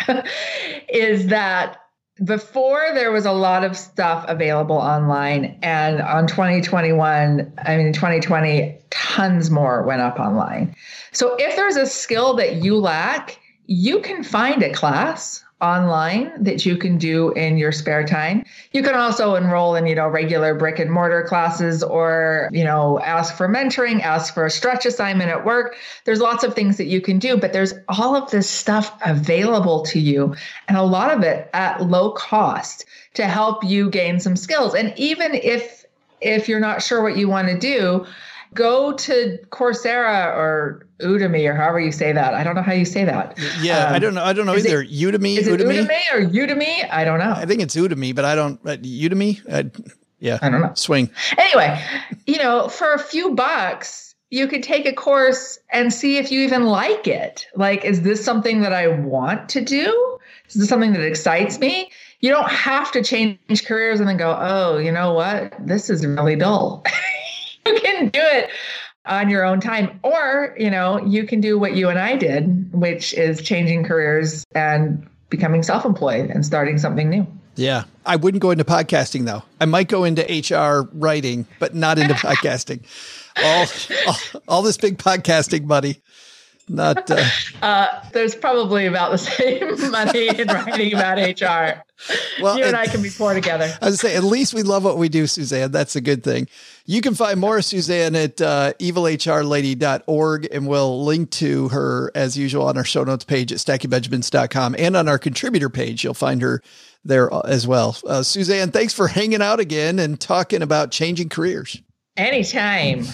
is that before there was a lot of stuff available online, and on twenty twenty-one, I mean, twenty twenty, tons more went up online. So if there's a skill that you lack, you can find a class online that you can do in your spare time. You can also enroll in, you know, regular brick and mortar classes, or, you know, ask for mentoring, ask for a stretch assignment at work. There's lots of things that you can do, but there's all of this stuff available to you, and a lot of it at low cost to help you gain some skills. And even if, if you're not sure what you want to do, go to Coursera or Udemy, or however you say that. I don't know how you say that. Yeah, um, I don't know. I don't know either. It, Udemy, is Udemy? it Udemy or Udemy? I don't know. I think it's Udemy, but I don't. Uh, Udemy? Uh, yeah, I don't know. Swing. Anyway, you know, for a few bucks, you could take a course and see if you even like it. Like, is this something that I want to do? Is this something that excites me? You don't have to change careers and then go, oh, you know what? This is really dull. You can do it on your own time, or, you know, you can do what you and I did, which is changing careers and becoming self-employed and starting something new. Yeah. I wouldn't go into podcasting though. I might go into H R writing, but not into podcasting. All, all, all this big podcasting money. Not, uh, uh, there's probably about the same money in writing about H R. Well, you and, and I can be poor together. I was saying, at least we love what we do, Suzanne. That's a good thing. You can find more of Suzanne at uh, evil h r lady dot org, and we'll link to her as usual on our show notes page at stacking benjamins dot com, and on our contributor page. You'll find her there as well. Uh, Suzanne, thanks for hanging out again and talking about changing careers. Anytime.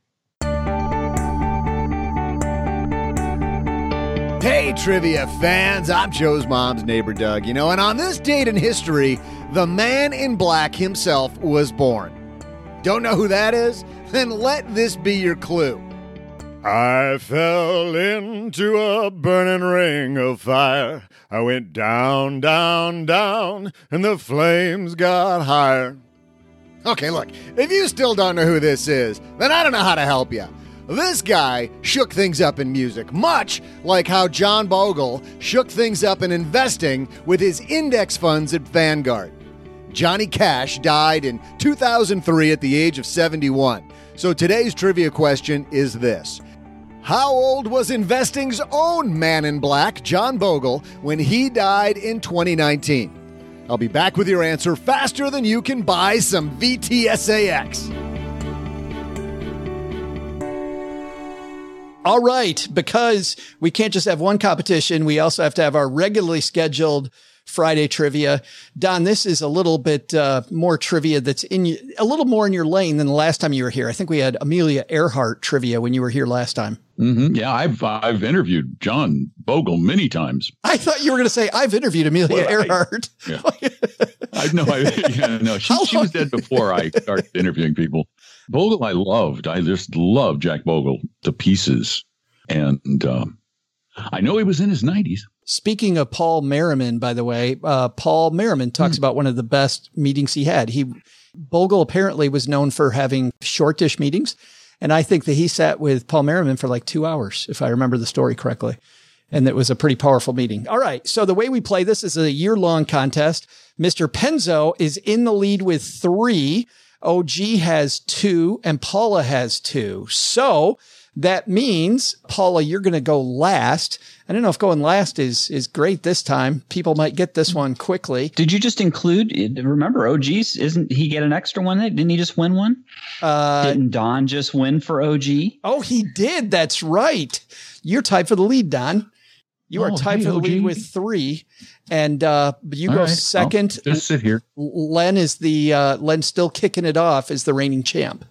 Hey, trivia fans, I'm Joe's mom's neighbor, Doug. You know, and on this date in history, the man in black himself was born. Don't know who that is? Then let this be your clue. I fell into a burning ring of fire. I went down, down, down, and the flames got higher. Okay, look, if you still don't know who this is, then I don't know how to help you. This guy shook things up in music, much like how John Bogle shook things up in investing with his index funds at Vanguard. Johnny Cash died in two thousand three at the age of seventy-one. So today's trivia question is this. How old was investing's own man in black, John Bogle, when he died in twenty nineteen? I'll be back with your answer faster than you can buy some V T S A X. All right, because we can't just have one competition, we also have to have our regularly scheduled Friday trivia. Don, this is a little bit uh, more trivia that's in you, a little more in your lane than the last time you were here. I think we had Amelia Earhart trivia when you were here last time. Mm-hmm. Yeah, I've I've interviewed John Bogle many times. I thought you were going to say I've interviewed Amelia well, Earhart. I, yeah. I know. I yeah, no, she, she was dead before I started interviewing people. Bogle, I loved. I just loved Jack Bogle to pieces, and um, I know he was in his nineties. Speaking of Paul Merriman, by the way, uh, Paul Merriman talks mm. about one of the best meetings he had. He Bogle apparently was known for having shortish meetings. And I think that he sat with Paul Merriman for like two hours, if I remember the story correctly. And it was a pretty powerful meeting. All right. So the way we play this is a year-long contest. Mister Penzo is in the lead with three. O G has two and Paula has two. So that means, Paula, you're going to go last. I don't know if going last is, is great this time. People might get this one quickly. Did you just include, remember, O G's, isn't he get an extra one? Didn't he just win one? Uh, Didn't Don just win for O G? Oh, he did. That's right. You're tied for the lead, Don. You oh, are tied hey, for the O G. Lead with three. And uh, you All go right. second. I'll just sit here. Len is the, uh, Len's still kicking it off as the reigning champ.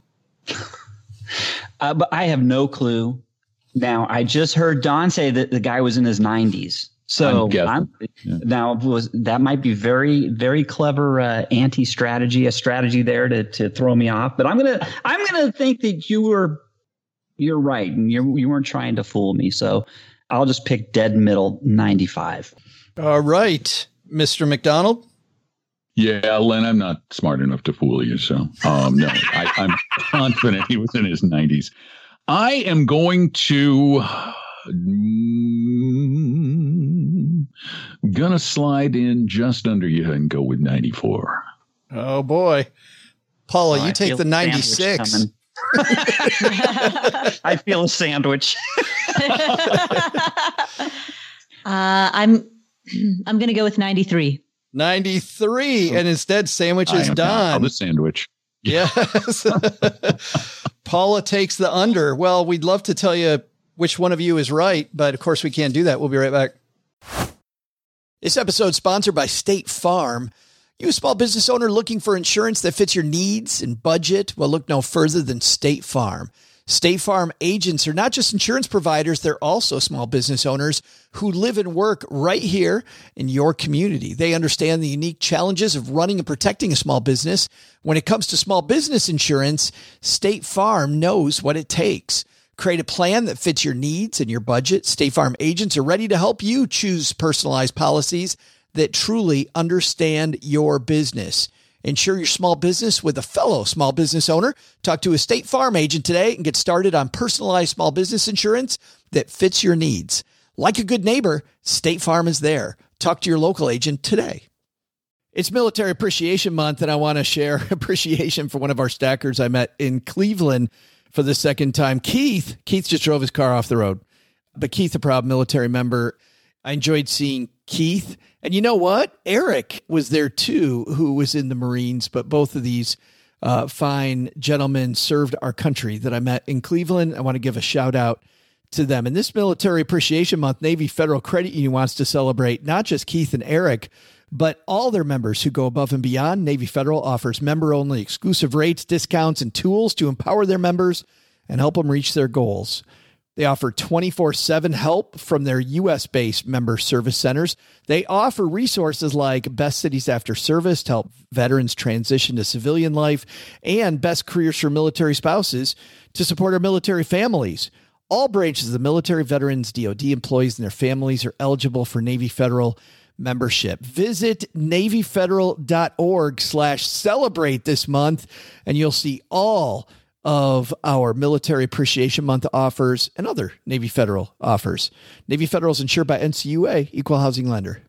Uh, but I have no clue. Now, I just heard Don say that the guy was in his nineties. So I'm, I'm yeah. now was that might be very, very clever uh, anti-strategy, a strategy there to to throw me off. But I'm gonna I'm gonna think that you were you're right, and you you weren't trying to fool me. So I'll just pick dead middle ninety-five. All right, Mister McDonald. Yeah, Len, I'm not smart enough to fool you. So, um, no, I, I'm confident he was in his nineties. I am going to, mm, gonna slide in just under you and go with ninety-four. Oh, boy. Paula, oh, you I take the ninety-six. I feel a sandwich. uh, I'm, I'm going to go with ninety-three. ninety-three, and instead sandwich is done. The sandwich. Yes. Paula takes the under. Well, we'd love to tell you which one of you is right, but of course we can't do that. We'll be right back. This episode is sponsored by State Farm. You a small business owner looking for insurance that fits your needs and budget? Well, look no further than State Farm. State Farm agents are not just insurance providers, they're also small business owners who live and work right here in your community. They understand the unique challenges of running and protecting a small business. When it comes to small business insurance, State Farm knows what it takes. Create a plan that fits your needs and your budget. State Farm agents are ready to help you choose personalized policies that truly understand your business. Insure your small business with a fellow small business owner. Talk to a State Farm agent today and get started on personalized small business insurance that fits your needs. Like a good neighbor, State Farm is there. Talk to your local agent today. It's Military Appreciation Month, and I want to share appreciation for one of our stackers I met in Cleveland for the second time. Keith. Keith just drove his car off the road. But Keith, a proud military member. I enjoyed seeing Keith. And you know what? Eric was there too, who was in the Marines, but both of these uh, fine gentlemen served our country that I met in Cleveland. I want to give a shout out to them. And this Military Appreciation Month, Navy Federal Credit Union wants to celebrate not just Keith and Eric, but all their members who go above and beyond. Navy Federal offers member-only exclusive rates, discounts, and tools to empower their members and help them reach their goals. They offer twenty-four seven help from their U S-based member service centers. They offer resources like Best Cities After Service to help veterans transition to civilian life and Best Careers for Military Spouses to support our military families. All branches of the military, veterans, D O D employees, and their families are eligible for Navy Federal membership. Visit NavyFederal.org slash celebrate this month, and you'll see all of our Military Appreciation Month offers and other Navy Federal offers. Navy Federal is insured by N C U A, Equal Housing Lender.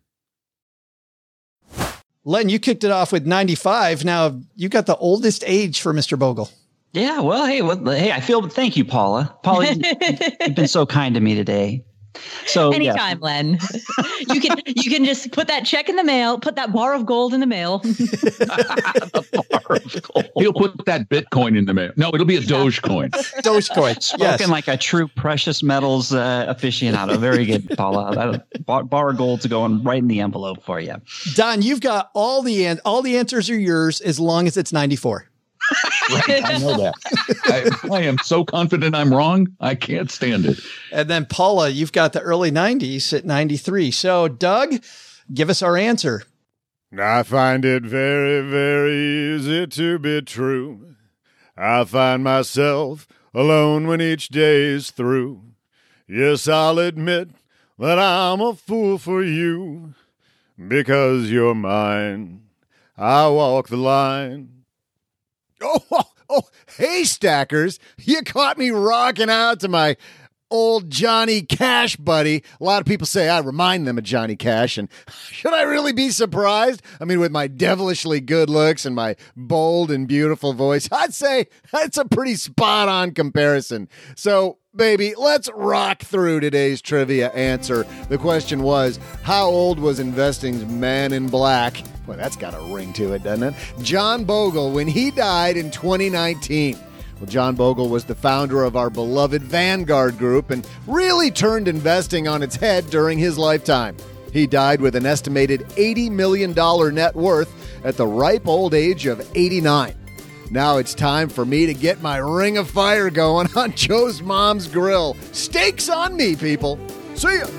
Len, you kicked it off with ninety-five. Now you got the oldest age for Mister Bogle. Yeah, well, hey, well, hey, I feel. Thank you, Paula. Paula, you, you've been so kind to me today. So anytime, yeah. Len, you can you can just put that check in the mail, put that bar of gold in the mail. The bar of gold. He'll put that Bitcoin in the mail. No, it'll be a Dogecoin. Dogecoin. Spoken yes. like a true precious metals uh, aficionado. Very good, Paula. That bar, bar of gold's going right in the envelope for you. Don, you've got all the an- all the answers are yours as long as it's ninety-four. Right, I know that. I, I am so confident I'm wrong. I can't stand it. And then Paula, you've got the early nineties at ninety-three. So Doug, give us our answer. I find it very, very easy to be true. I find myself alone when each day is through. Yes, I'll admit that I'm a fool for you. Because you're mine, I walk the line. Oh, oh, oh, hey, Stackers. You caught me rocking out to my old Johnny Cash buddy. A lot of people say I remind them of Johnny Cash, and should I really be surprised? I mean, with my devilishly good looks and my bold and beautiful voice, I'd say that's a pretty spot-on comparison. So, baby, let's rock through today's trivia answer. The question was, how old was investing's Man in Black? Well, that's got a ring to it, doesn't it? John Bogle, when he died in twenty nineteen. Well, John Bogle was the founder of our beloved Vanguard Group and really turned investing on its head during his lifetime. He died with an estimated eighty million dollars net worth at the ripe old age of eighty-nine. Now it's time for me to get my ring of fire going on Joe's Mom's Grill. Steaks on me, people. See ya.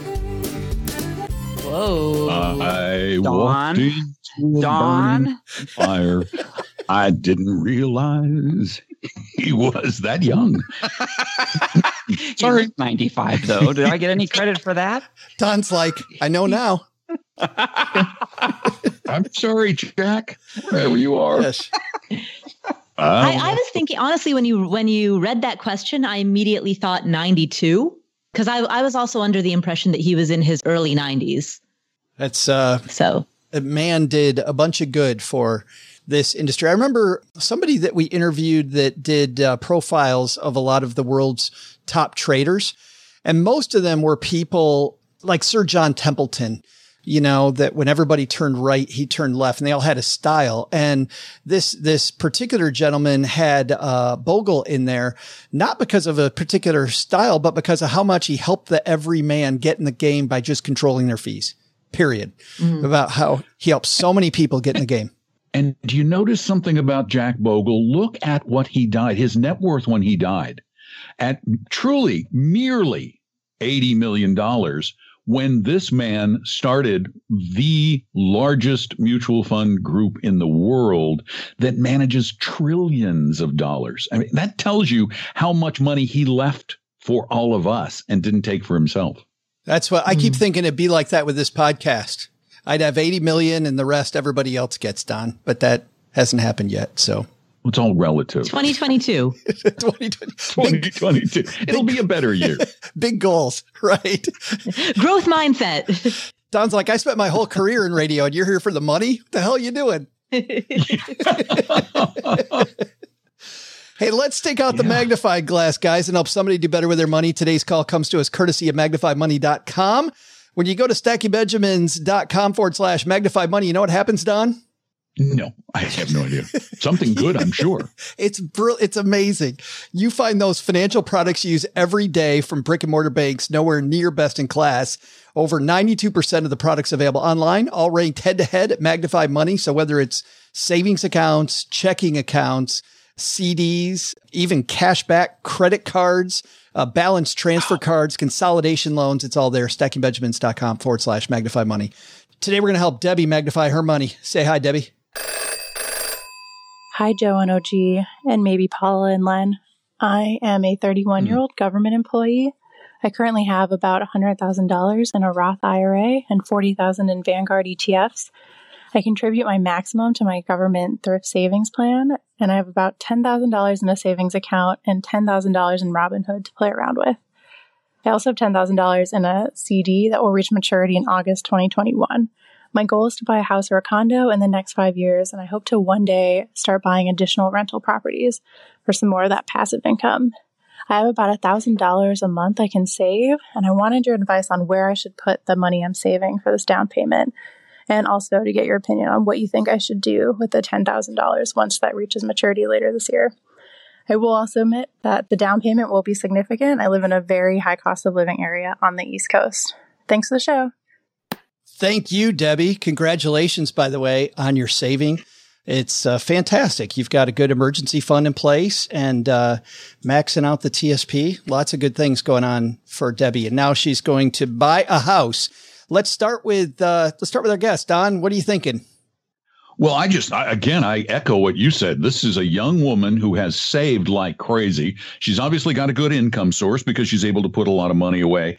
Whoa. I Dawn? walked into a Dawn? burning fire. I didn't realize he was that young. Sorry, ninety-five though. Did I get any credit for that? Don's like, I know now. I'm sorry, Jack. Wherever you are. Yes. I, I was thinking, honestly, when you when you read that question, I immediately thought ninety-two, because I, I was also under the impression that he was in his early nineties. That's uh, so a man did a bunch of good for this industry. I remember somebody that we interviewed that did uh, profiles of a lot of the world's top traders, and most of them were people like Sir John Templeton. You know, that when everybody turned right, he turned left, and they all had a style. And this, this particular gentleman had, uh, Bogle in there, not because of a particular style, but because of how much he helped the everyman get in the game by just controlling their fees, period. Mm-hmm. About how he helped so many people get in the game. And do you notice something about Jack Bogle? Look at what he died, his net worth when he died, at truly merely eighty million dollars. When this man started the largest mutual fund group in the world that manages trillions of dollars. I mean, that tells you how much money he left for all of us and didn't take for himself. That's what I keep thinking. It'd be like that with this podcast. I'd have eighty million and the rest everybody else gets done, but that hasn't happened yet. So it's all relative. twenty twenty-two. twenty twenty. twenty twenty-two. It'll be a better year. Big goals, right? Growth mindset. Don's like, I spent my whole career in radio and you're here for the money? What the hell are you doing? Hey, let's take out the yeah. magnifying glass, guys, and help somebody do better with their money. Today's call comes to us courtesy of magnify money dot com. When you go to stacky benjamins dot com forward slash magnify money, you know what happens, Don? No, I have no idea. Something good, I'm sure. It's br- it's amazing. You find those financial products you use every day from brick and mortar banks nowhere near best in class. Over ninety-two percent of the products available online, all ranked head to head at Magnify Money. So whether it's savings accounts, checking accounts, C Ds, even cashback credit cards, uh, balance transfer cards, consolidation loans. It's all there. stackingbenjamins.com forward slash magnify money. Today, we're going to help Debbie magnify her money. Say hi, Debbie. Hi, Joe and O G, and maybe Paula and Len. I am a thirty-one-year-old mm-hmm. government employee. I currently have about one hundred thousand dollars in a Roth I R A and forty thousand dollars in Vanguard E T Fs. I contribute my maximum to my government thrift savings plan, and I have about ten thousand dollars in a savings account and ten thousand dollars in Robinhood to play around with. I also have ten thousand dollars in a C D that will reach maturity in August twenty twenty-one. My goal is to buy a house or a condo in the next five years, and I hope to one day start buying additional rental properties for some more of that passive income. I have about one thousand dollars a month I can save, and I wanted your advice on where I should put the money I'm saving for this down payment, and also to get your opinion on what you think I should do with the ten thousand dollars once that reaches maturity later this year. I will also admit that the down payment will be significant. I live in a very high cost of living area on the East Coast. Thanks for the show. Thank you, Debbie. Congratulations, by the way, on your saving. It's uh, fantastic. You've got a good emergency fund in place and uh, maxing out the T S P. Lots of good things going on for Debbie. And now she's going to buy a house. Let's start with uh, let's start with our guest. Don, what are you thinking? Well, I just, I, again, I echo what you said. This is a young woman who has saved like crazy. She's obviously got a good income source because she's able to put a lot of money away.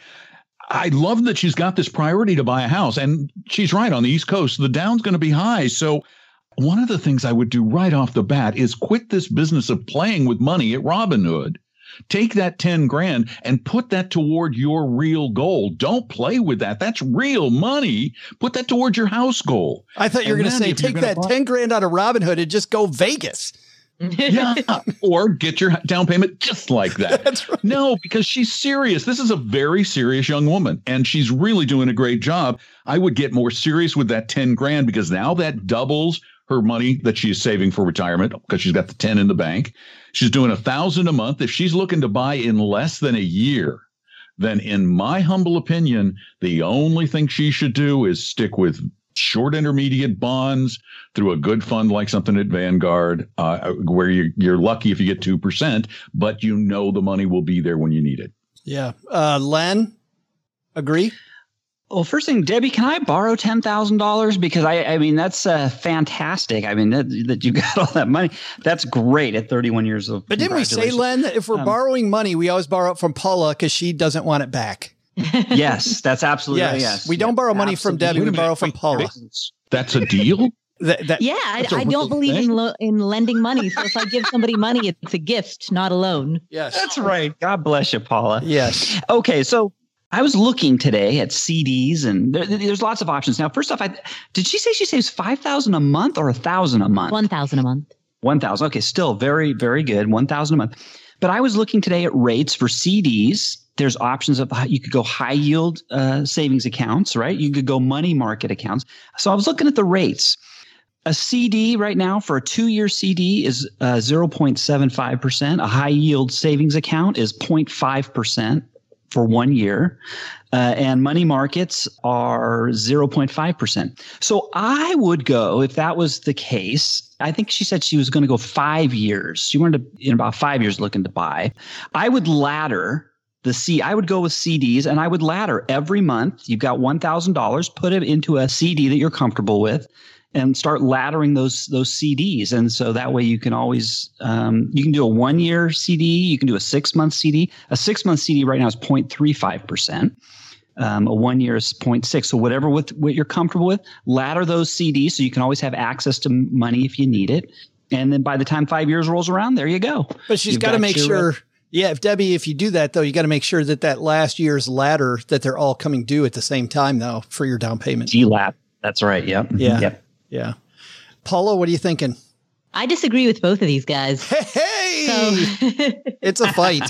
I love that she's got this priority to buy a house. And she's right, on the East Coast, the down's going to be high. So one of the things I would do right off the bat is quit this business of playing with money at Robinhood. Take that ten grand and put that toward your real goal. Don't play with that. That's real money. Put that toward your house goal. I thought you were going to say, take that buy- ten grand out of Robinhood and just go Vegas. Yeah. Or get your down payment just like that. That's right. No, because she's serious. This is a very serious young woman, and she's really doing a great job. I would get more serious with that ten grand, because now that doubles her money that she's saving for retirement, because she's got the ten in the bank. She's doing a thousand a month. If she's looking to buy in less than a year, then in my humble opinion, the only thing she should do is stick with short intermediate bonds through a good fund like something at Vanguard, uh, where you're, you're lucky if you get two percent, but you know the money will be there when you need it. Yeah. Uh, Len, agree? Well, first thing, Debbie, can I borrow ten thousand dollars? Because I, I mean, that's uh, fantastic. I mean, that, that you got all that money. That's great at thirty-one years old. But didn't we say, Len, that if we're um, borrowing money, we always borrow it from Paula because she doesn't want it back? Yes, that's absolutely yes. right. Yes. We don't yeah, borrow money absolutely. from Debbie. We borrow from Paula. That's a deal? that, that, yeah, I, I don't believe in lo- in lending money. So if I give somebody money, it's a gift, not a loan. Yes. That's right. God bless you, Paula. Yes. Okay, so I was looking today at C Ds, and there, there's lots of options. Now, first off, I, did she say she saves five thousand dollars a month or one thousand dollars a month? one thousand dollars a month. one thousand dollars. Okay, still very, very good. one thousand dollars a month. But I was looking today at rates for C Ds. There's options of you could go high yield uh, savings accounts, right? You could go money market accounts. So I was looking at the rates. A C D right now for a two-year C D is uh, zero point seven five percent. A high yield savings account is zero point five percent for one year. Uh, and money markets are zero point five percent. So I would go, if that was the case, I think she said she was going to go five years. She wanted to, in about five years, looking to buy. I would ladder the C. I would go with C Ds, and I would ladder every month. You've got one thousand dollars, put it into a C D that you're comfortable with, and start laddering those those C Ds. And so that way you can always um, you can do a one year C D, you can do a six month C D. A six month C D right now is zero point three five percent. Um, a one year is zero point six. So whatever with what you're comfortable with, ladder those C Ds so you can always have access to money if you need it. And then by the time five years rolls around, there you go. But she's got to make your, sure. Yeah, if Debbie, if you do that though, you got to make sure that that last year's ladder that they're all coming due at the same time though for your down payment. G L A P. That's right. Yep. Yeah. Yep. Yeah. Paula, what are you thinking? I disagree with both of these guys. Hey, hey! So, it's a fight.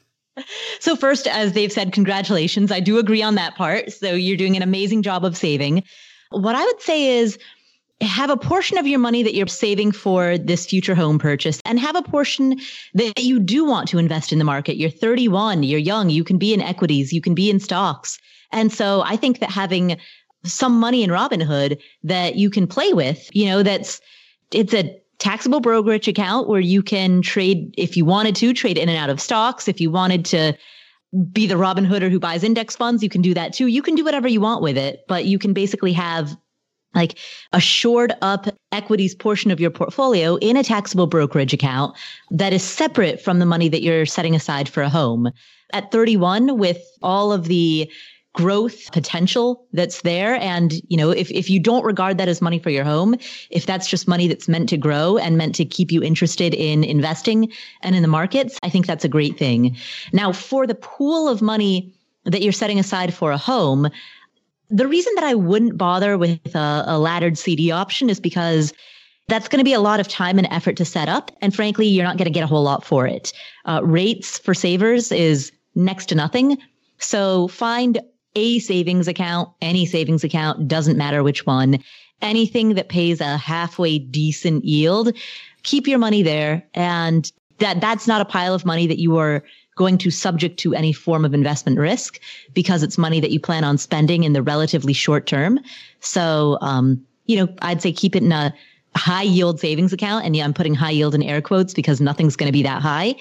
So first, as they've said, congratulations. I do agree on that part. So you're doing an amazing job of saving. What I would say is have a portion of your money that you're saving for this future home purchase and have a portion that you do want to invest in the market. You're thirty-one, you're young, you can be in equities, you can be in stocks. And so I think that having some money in Robinhood that you can play with, you know, that's, it's a taxable brokerage account where you can trade, if you wanted to, trade in and out of stocks. If you wanted to be the Robin Hooder who buys index funds, you can do that too. You can do whatever you want with it, but you can basically have like a shored up equities portion of your portfolio in a taxable brokerage account that is separate from the money that you're setting aside for a home. At thirty-one, with all of the growth potential that's there, and you know, if, if you don't regard that as money for your home, if that's just money that's meant to grow and meant to keep you interested in investing and in the markets, I think that's a great thing. Now, for the pool of money that you're setting aside for a home, the reason that I wouldn't bother with a, a laddered C D option is because that's going to be a lot of time and effort to set up. And frankly, you're not going to get a whole lot for it. Uh, rates for savers is next to nothing. So find a savings account, any savings account, doesn't matter which one, anything that pays a halfway decent yield, keep your money there. And that that's not a pile of money that you are going to subject to any form of investment risk because it's money that you plan on spending in the relatively short term. So, um, you know, I'd say keep it in a high yield savings account. And yeah, I'm putting high yield in air quotes because nothing's going to be that high,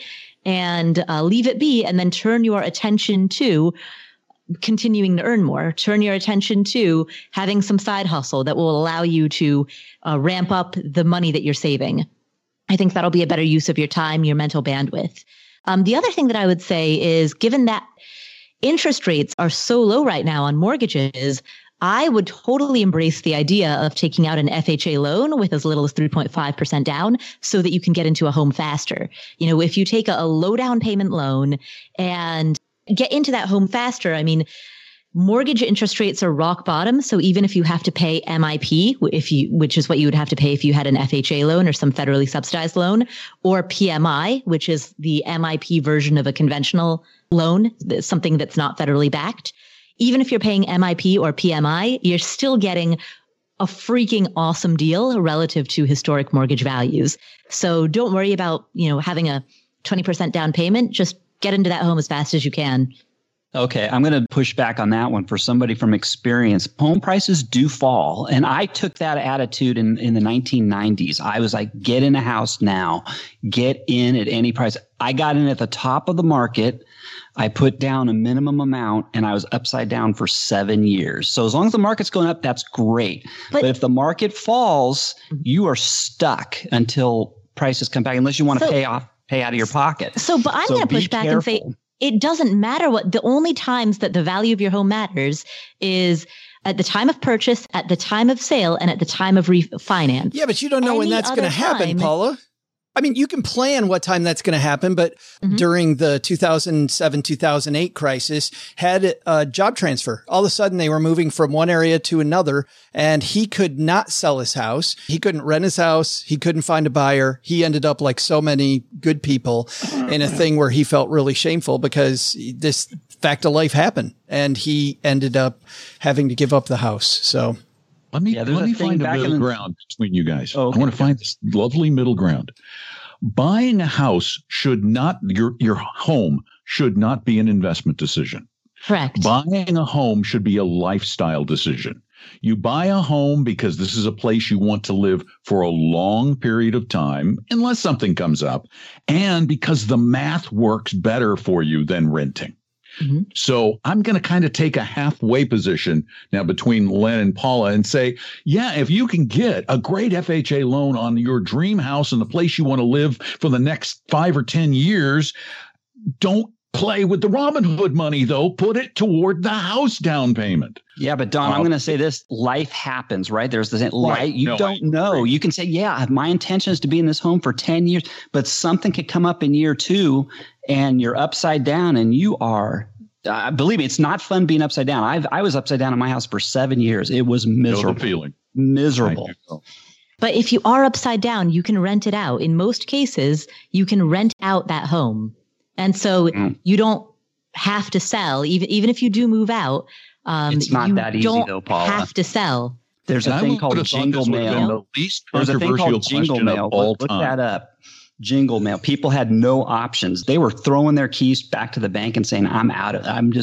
and uh, leave it be. And then turn your attention to continuing to earn more. Turn your attention to having some side hustle that will allow you to uh, ramp up the money that you're saving. I think that'll be a better use of your time, your mental bandwidth. Um, the other thing that I would say is, given that interest rates are so low right now on mortgages, I would totally embrace the idea of taking out an F H A loan with as little as three point five percent down so that you can get into a home faster. You know, if you take a, a low down payment loan and get into that home faster, I mean, mortgage interest rates are rock bottom. So even if you have to pay M I P, if you, which is what you would have to pay if you had an F H A loan or some federally subsidized loan, or P M I, which is the M I P version of a conventional loan, something that's not federally backed. Even if you're paying M I P or P M I, you're still getting a freaking awesome deal relative to historic mortgage values. So don't worry about, you know, having a twenty percent down payment. Just get into that home as fast as you can. Okay, I'm going to push back on that one for somebody from experience. Home prices do fall. And I took that attitude in, in the nineteen nineties. I was like, get in a house now. Get in at any price. I got in at the top of the market. I put down a minimum amount and I was upside down for seven years. So as long as the market's going up, that's great. But, but if the market falls, you are stuck until prices come back, unless you want to so, pay off, pay out of your pocket. So, but I'm so going to push back careful. and say, it doesn't matter what, the only times that the value of your home matters is at the time of purchase, at the time of sale, and at the time of refinance. Yeah, but you don't know Any when that's going to happen, Paula. I mean, you can plan what time that's going to happen, but mm-hmm. during the two thousand seven, two thousand eight crisis, had a job transfer. All of a sudden, they were moving from one area to another, and he could not sell his house. He couldn't rent his house. He couldn't find a buyer. He ended up like so many good people in a thing where he felt really shameful because this fact of life happened, and he ended up having to give up the house. So let me, yeah, let me find a middle ground between you guys. Oh, okay. I want to find this lovely middle ground. Buying a house should not, your, your home should not be an investment decision. Correct. Buying a home should be a lifestyle decision. You buy a home because this is a place you want to live for a long period of time, unless something comes up, and because the math works better for you than renting. Mm-hmm. So I'm going to kind of take a halfway position now between Len and Paula and say, yeah, if you can get a great F H A loan on your dream house and the place you want to live for the next five or ten years, don't play with the Robinhood money, though. Put it toward the house down payment. Yeah, but Don, uh, I'm going to say this. Life happens, right? There's this life. Right. You no, don't know. You can say, yeah, my intention is to be in this home for ten years, but something could come up in year two and you're upside down and you are, uh, believe me, it's not fun being upside down. I've, I was upside down in my house for seven years. It was miserable. Know the feeling. Miserable. But if you are upside down, you can rent it out. In most cases, you can rent out that home. And so mm. you don't have to sell, even even if you do move out. Um, it's not you that easy, don't though, Paula. have to sell. There's a and thing called jingle mail. The least There's a thing called jingle mail. Look, look that up. Jingle mail. People had no options. They were throwing their keys back to the bank and saying, "I'm out of. I'm just.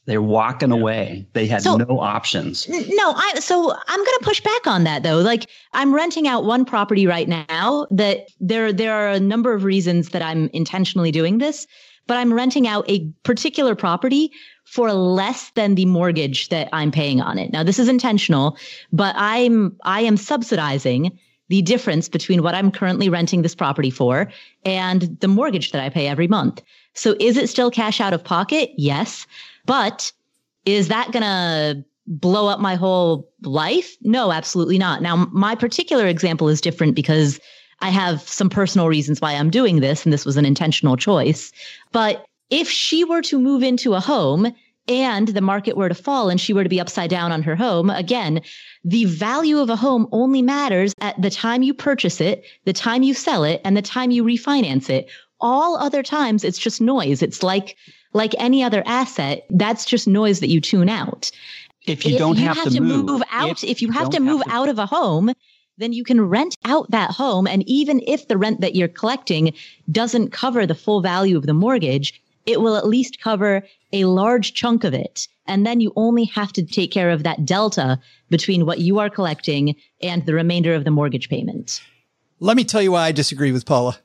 They're walking away. They had So- no options. No, I so I'm going to push back on that though. Like I'm renting out one property right now that there there are a number of reasons that I'm intentionally doing this, but I'm renting out a particular property for less than the mortgage that I'm paying on it. Now this is intentional, but I'm I am subsidizing the difference between what I'm currently renting this property for and the mortgage that I pay every month. So is it still cash out of pocket? Yes. But is that going to blow up my whole life? No, absolutely not. Now, my particular example is different because I have some personal reasons why I'm doing this, and this was an intentional choice. But if she were to move into a home and the market were to fall and she were to be upside down on her home, again, the value of a home only matters at the time you purchase it, the time you sell it, and the time you refinance it. All other times, it's just noise. It's like like any other asset. That's just noise that you tune out. If you don't if you have, have to move, move out, if, if you have don't to move to- out of a home, then you can rent out that home. And even if the rent that you're collecting doesn't cover the full value of the mortgage, it will at least cover a large chunk of it. And then you only have to take care of that delta between what you are collecting and the remainder of the mortgage payment. Let me tell you why I disagree with Paula.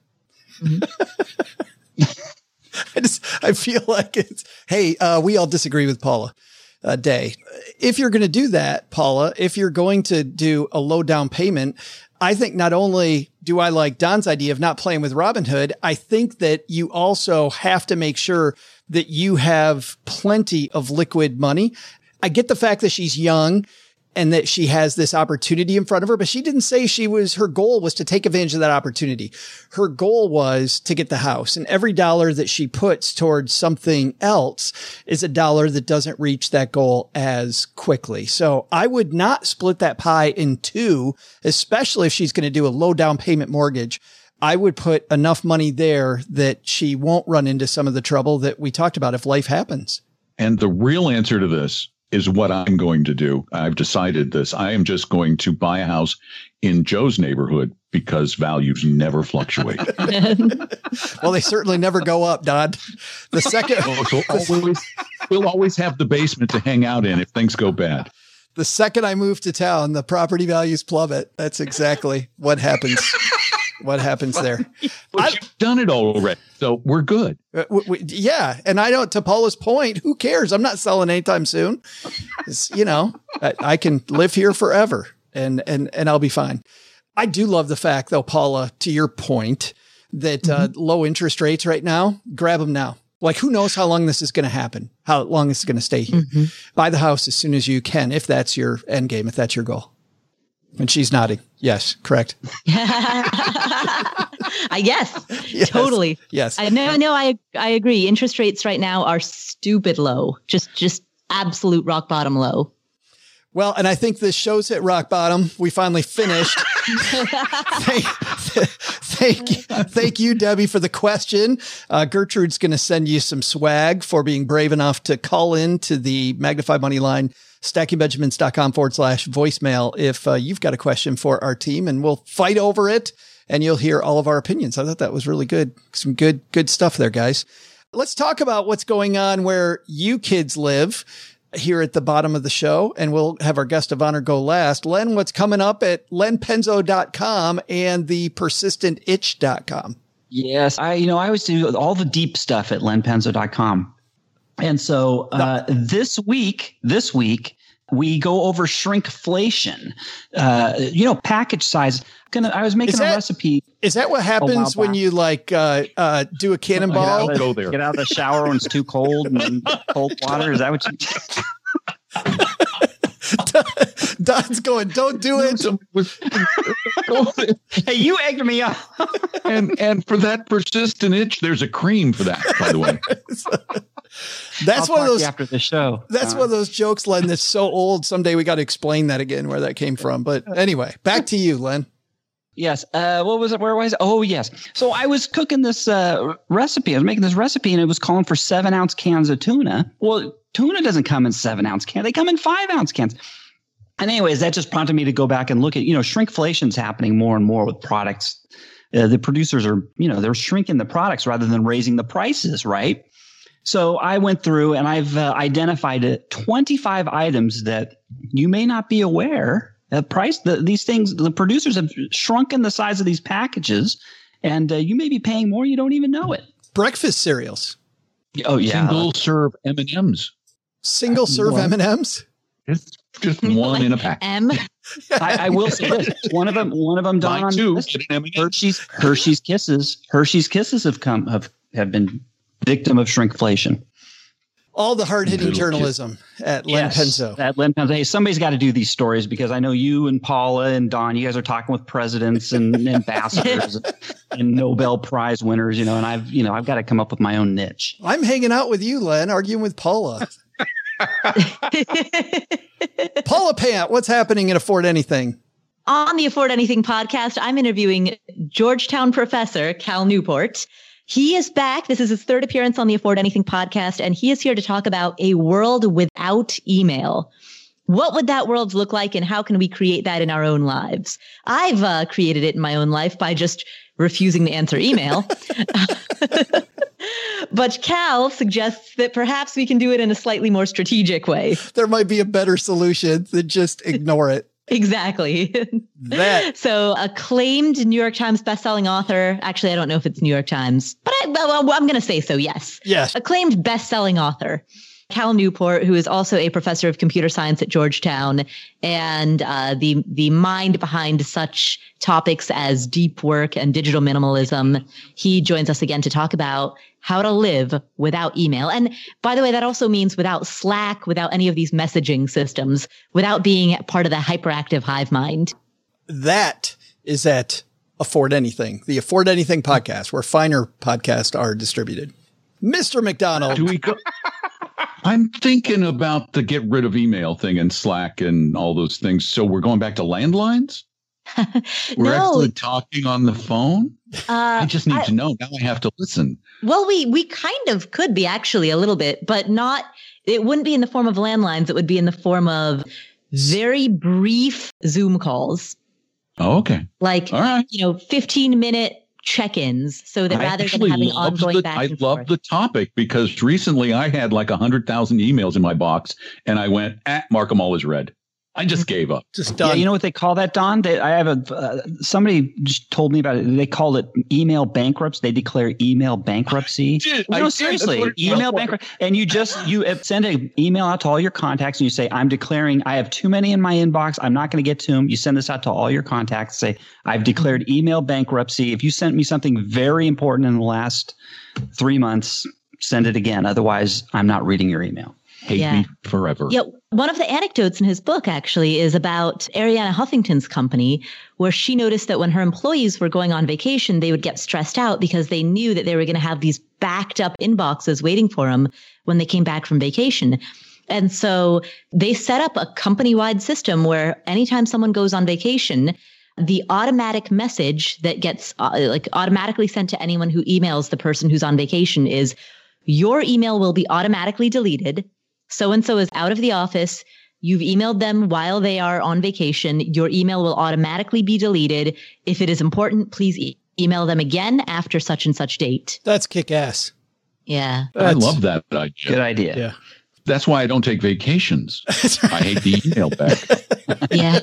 Mm-hmm. I just, I feel like it's, hey, uh, we all disagree with Paula uh, Day. If you're going to do that, Paula, if you're going to do a low down payment, I think not only do I like Don's idea of not playing with Robinhood, I think that you also have to make sure that you have plenty of liquid money. I get the fact that she's young and that she has this opportunity in front of her, but she didn't say she was, her goal was to take advantage of that opportunity. Her goal was to get the house, and every dollar that she puts towards something else is a dollar that doesn't reach that goal as quickly. So I would not split that pie in two, especially if she's going to do a low down payment mortgage. I would put enough money there that she won't run into some of the trouble that we talked about if life happens. And the real answer to this is what I'm going to do. I've decided this. I am just going to buy a house in Joe's neighborhood because values never fluctuate. Well, they certainly never go up, Don. The second, So always, we'll always have the basement to hang out in if things go bad. the second I move to town, the property values plummet. That's exactly what happens. What happens there? But I- you've done it already, so we're good. Uh, w- w- yeah. And I don't, to Paula's point, who cares? I'm not selling anytime soon. It's, you know, I, I can live here forever and, and, and I'll be fine. I do love the fact though, Paula, to your point that uh, Mm-hmm. low interest rates right now, grab them now. Like who knows how long this is going to happen, how long this is going to stay here. Mm-hmm. Buy the house as soon as you can, if that's your end game, if that's your goal. And she's nodding. Yes, correct. I guess, Yes. totally. Yes. I no, no, I I agree. Interest rates right now are stupid low, just just absolute rock bottom low. Well, and I think this show's hit rock bottom. We finally finished. thank, thank, you, thank you, Debbie, for the question. Uh, Gertrude's going to send you some swag for being brave enough to call in to the Magnify Money line, stackingbenjamins.com forward slash voicemail if uh, you've got a question for our team, and we'll fight over it and you'll hear all of our opinions. I thought that was really good. Some good, good stuff there, guys. Let's talk about what's going on where you kids live here at the bottom of the show, and we'll have our guest of honor go last. Len, what's coming up at len penzo dot com and the persistent itch dot com? Yes, I you know I always do all the deep stuff at len penzo dot com. And so uh, this week, this week we go over shrinkflation. Uh, you know, package size. Gonna, I was making Is a that- recipe. Is that what happens when back. you like uh, uh, do a cannonball? Don't go there. Get out of the shower when it's too cold and cold water. Is that what you? Don's going, don't do it. So with- Hey, you egged me up. and and for that persistent itch, there's a cream for that, by the way. That's I'll one of talk to those. you after the show. That's Uh, one of those jokes, Len, that's so old. Someday we got to explain that again, where that came from. But anyway, back to you, Len. Yes. Uh, what was it? Where was it? Oh, yes. So I was cooking this uh, recipe. I was making this recipe, and it was calling for seven ounce cans of tuna. Well, tuna doesn't come in seven ounce cans. They come in five ounce cans. And anyways, that just prompted me to go back and look at, you know, shrinkflation's happening more and more with products. Uh, the producers are, you know, they're shrinking the products rather than raising the prices, right? So I went through and I've uh, identified twenty-five items that you may not be aware. The price, the, these things, the producers have shrunken the size of these packages, and uh, you may be paying more. You don't even know it. Breakfast cereals. Oh yeah, single serve M and M's. Single serve M and M's. It's just one in a pack. M. I, I will say this: one of them, one of them, Don, two, Hershey's Hershey's Kisses. Hershey's Kisses have come have have been victim of shrinkflation. All the hard-hitting Little journalism kid. At Len yes, Penzo. At Len Penzo. Hey, somebody's got to do these stories because I know you and Paula and Don, you guys are talking with presidents and ambassadors and Nobel Prize winners, you know, and I've, you know, I've got to come up with my own niche. I'm hanging out with you, Len, arguing with Paula. Paula Pant, what's happening at Afford Anything? On the Afford Anything podcast, I'm interviewing Georgetown professor Cal Newport. He is back. This is his third appearance on the Afford Anything podcast, and he is here to talk about a world without email. What would that world look like, and how can we create that in our own lives? I've uh, created it in my own life by just refusing to answer email. But Cal suggests that perhaps we can do it in a slightly more strategic way. There might be a better solution than just ignore it. Exactly. That. So acclaimed New York Times bestselling author. Actually, I don't know if it's New York Times, but I, well, I'm going to say so. Yes. Yes. Acclaimed bestselling author Cal Newport, who is also a professor of computer science at Georgetown and uh, the the mind behind such topics as deep work and digital minimalism. He joins us again to talk about how to live without email. And by the way, that also means without Slack, without any of these messaging systems, without being part of the hyperactive hive mind. That is at Afford Anything, the Afford Anything podcast, where finer podcasts are distributed. Mister McDonald. Do we go? I'm thinking about the get rid of email thing and Slack and all those things. So we're going back to landlines? We're No. actually talking on the phone? Uh, I just need I- to know. Now I have to listen. Well, we we kind of could be actually a little bit, but not, it wouldn't be in the form of landlines. It would be in the form of very brief Zoom calls, Oh, okay. like, All right. you know, fifteen minute check-ins, so that I rather than actually having love ongoing the, back I and love forth. the topic because recently I had like one hundred thousand emails in my box and I went, ah, mark them all as read. I just gave up. Just done. Yeah, you know what they call that, Don? They, I have a uh, somebody just told me about it. They call it email bankruptcy. They declare email bankruptcy. Did. No, I did. seriously, That's what it email was. bankruptcy. And you just you send an email out to all your contacts, and you say, "I'm declaring. I have too many in my inbox. I'm not going to get to them." You send this out to all your contacts. Say, "I've declared email bankruptcy. If you sent me something very important in the last three months, send it again. Otherwise, I'm not reading your email." Hate Yeah. me forever. Yeah, one of the anecdotes in his book actually is about Arianna Huffington's company, where she noticed that when her employees were going on vacation, they would get stressed out because they knew that they were going to have these backed up inboxes waiting for them when they came back from vacation. And so they set up a company-wide system where anytime someone goes on vacation, the automatic message that gets uh, like automatically sent to anyone who emails the person who's on vacation is, your email will be automatically deleted. So-and-so is out of the office. You've emailed them while they are on vacation. Your email will automatically be deleted. If it is important, please e- email them again after such and such date. That's kick ass. Yeah. I That's- love that idea. Good idea. Yeah. That's why I don't take vacations. I hate the email back. Yeah.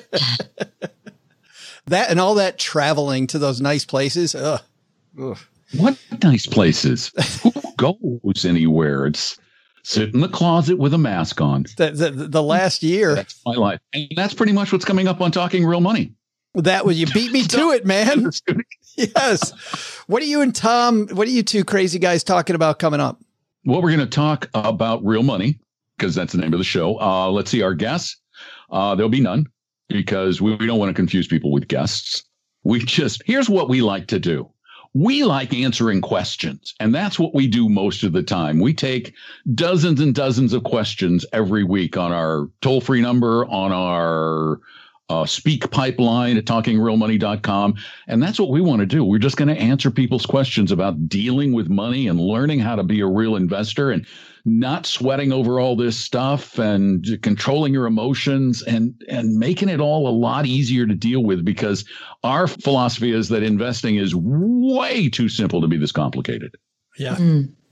That and all that traveling to those nice places. Ugh. Ugh. What nice places? Who goes anywhere? It's sit in the closet with a mask on. The, the, the last year, That's my life. And that's pretty much what's coming up on Talking Real Money. that was, you beat me to it, man. Yes. What are you and Tom, what are you two crazy guys talking about coming up? Well, we're going to talk about real money because that's the name of the show. Uh, let's see our guests. Uh, there'll be none because we, we don't want to confuse people with guests. We just, here's what we like to do. We like answering questions, and that's what we do most of the time. We take dozens and dozens of questions every week on our toll-free number, on our uh, speak pipeline at talking real money dot com. And that's what we want to do. We're just going to answer people's questions about dealing with money and learning how to be a real investor and not sweating over all this stuff and controlling your emotions and, and making it all a lot easier to deal with, because our philosophy is that investing is way too simple to be this complicated. Yeah. Mm.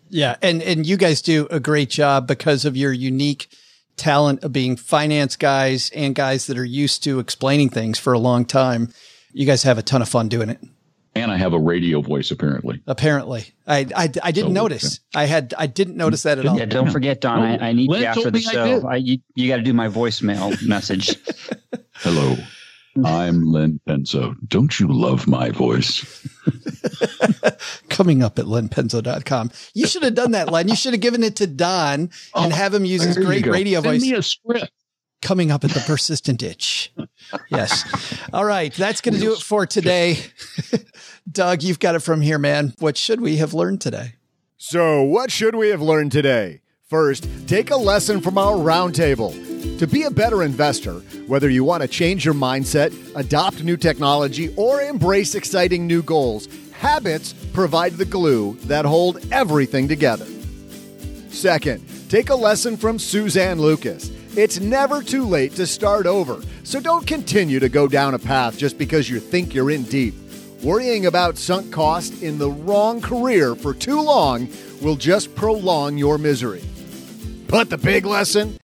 Yeah. And, and you guys do a great job because of your unique talent of being finance guys and guys that are used to explaining things for a long time. You guys have a ton of fun doing it. And I have a radio voice, apparently. Apparently. I I, I didn't so, notice. Yeah. I had I didn't notice that at all. Yeah, don't forget, Don. I, I need Len you after the show. I I, you you got to do my voicemail message. Hello, I'm Len Penzo. Don't you love my voice? Coming up at len penzo dot com. You should have done that, Len. You should have given it to Don and oh, have him use his great radio Send voice. Me a script. Coming up at the persistent itch. Yes. All right. That's going to do it for today. Doug, you've got it from here, man. What should we have learned today? So what should we have learned today? First, take a lesson from our roundtable. To be a better investor, whether you want to change your mindset, adopt new technology, or embrace exciting new goals, habits provide the glue that hold everything together. Second, take a lesson from Suzanne Lucas. It's never too late to start over, so don't continue to go down a path just because you think you're in deep. Worrying about sunk cost in the wrong career for too long will just prolong your misery. But the big lesson?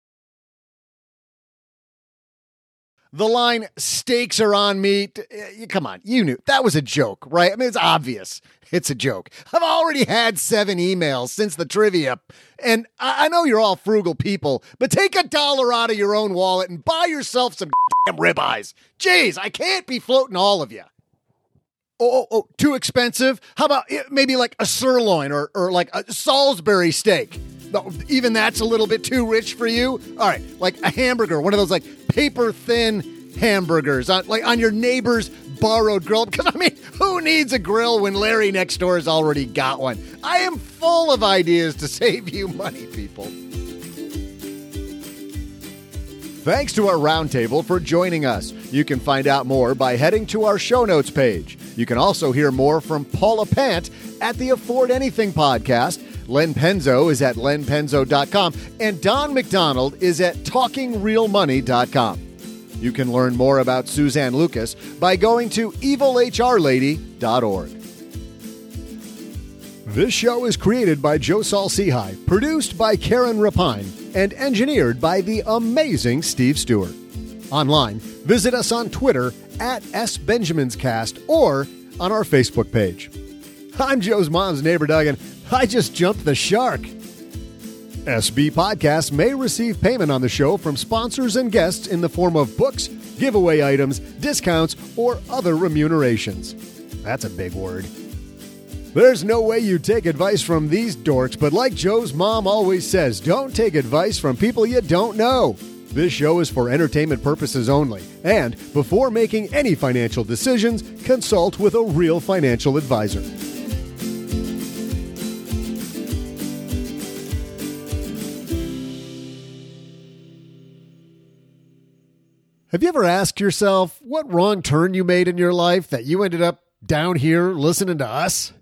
The line, stakes are on me. Come on, you knew. That was a joke, right? I mean, it's obvious. It's a joke. I've already had seven emails since the trivia, and I know you're all frugal people, but take a dollar out of your own wallet and buy yourself some damn ribeyes. Jeez, I can't be floating all of you. Oh, oh, oh, too expensive? How about maybe like a sirloin or, or like a Salisbury steak? No, even that's a little bit too rich for you? All right, like a hamburger, one of those like paper-thin hamburgers on, like on your neighbor's borrowed grill. Because, I mean, who needs a grill when Larry next door has already got one? I am full of ideas to save you money, people. Thanks to our roundtable for joining us. You can find out more by heading to our show notes page. You can also hear more from Paula Pant at the Afford Anything podcast. Len Penzo is at len penzo dot com, and Don McDonald is at talking real money dot com. You can learn more about Suzanne Lucas by going to evil h r lady dot org. This show is created by Joe Saul-Sehy, produced by Karen Rapine, and engineered by the amazing Steve Stewart. Online, visit us on Twitter at S Benjamins Cast or on our Facebook page. I'm Joe's mom's neighbor, Doug, and I just jumped the shark. S B Podcasts may receive payment on the show from sponsors and guests in the form of books, giveaway items, discounts, or other remunerations. That's a big word. There's no way you take advice from these dorks, but like Joe's mom always says, don't take advice from people you don't know. This show is for entertainment purposes only, and before making any financial decisions, consult with a real financial advisor. Have you ever asked yourself what wrong turn you made in your life that you ended up down here listening to us?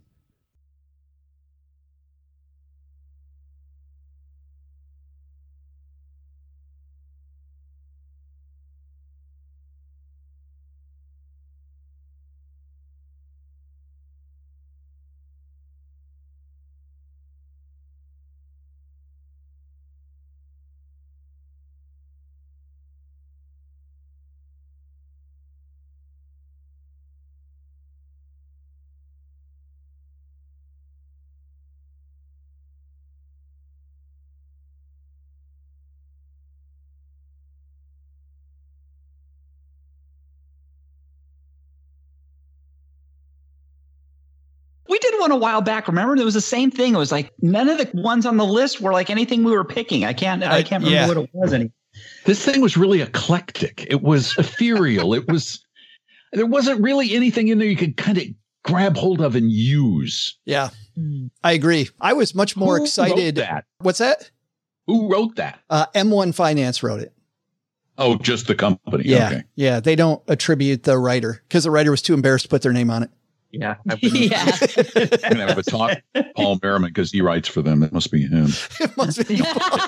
We did one a while back. Remember, there was the same thing. It was like none of the ones on the list were like anything we were picking. I can't. I can't remember yeah. what it was. Any. This thing was really eclectic. It was ethereal. It was. There wasn't really anything in there you could kind of grab hold of and use. Yeah, I agree. I was much more Who excited. Wrote that? What's that? Who wrote that? Uh, M one Finance wrote it. Oh, just the company. Yeah, okay. yeah. They don't attribute the writer because the writer was too embarrassed to put their name on it. Yeah. yeah. I'm going to have a talk Paul Merriman because he writes for them. It must be him. It must be.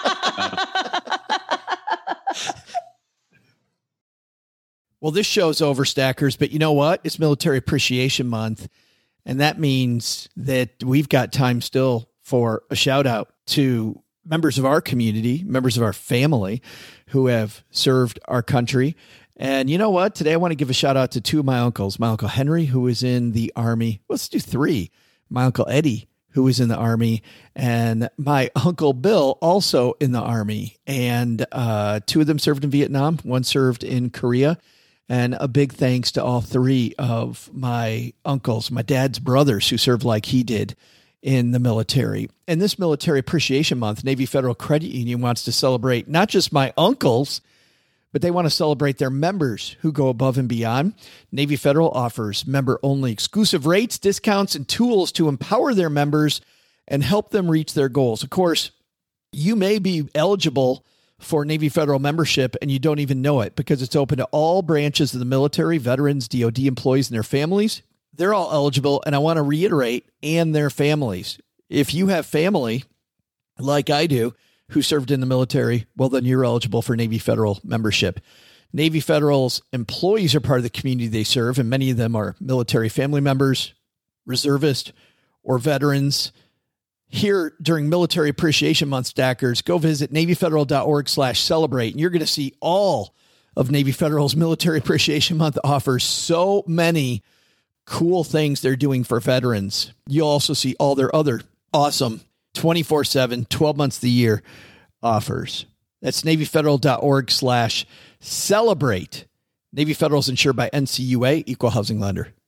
Well, this show's over, Stackers, but you know what? It's Military Appreciation Month, and that means that we've got time still for a shout out to members of our community, members of our family who have served our country. And you know what? Today I want to give a shout out to two of my uncles. My Uncle Henry, who was in the Army. Let's do three. My Uncle Eddie, who was in the Army, and my Uncle Bill, also in the Army. And uh, two of them served in Vietnam. One served in Korea. And a big thanks to all three of my uncles, my dad's brothers, who served like he did in the military. And this Military Appreciation Month, Navy Federal Credit Union wants to celebrate not just my uncles, but they want to celebrate their members who go above and beyond. Navy Federal offers member-only exclusive rates, discounts, and tools to empower their members and help them reach their goals. Of course, you may be eligible for Navy Federal membership and you don't even know it because it's open to all branches of the military, veterans, D O D employees, and their families. They're all eligible, and I want to reiterate, and their families. If you have family, like I do, who served in the military, well, then you're eligible for Navy Federal membership. Navy Federal's employees are part of the community they serve, and many of them are military family members, reservists, or veterans. Here during Military Appreciation Month, stackers, go visit NavyFederal.org slash celebrate, and you're going to see all of Navy Federal's Military Appreciation Month offers so many cool things they're doing for veterans. You'll also see all their other awesome twenty-four seven, twelve months of the year offers. That's NavyFederal.org slash celebrate. Navy Federal is insured by N C U A, Equal Housing Lender.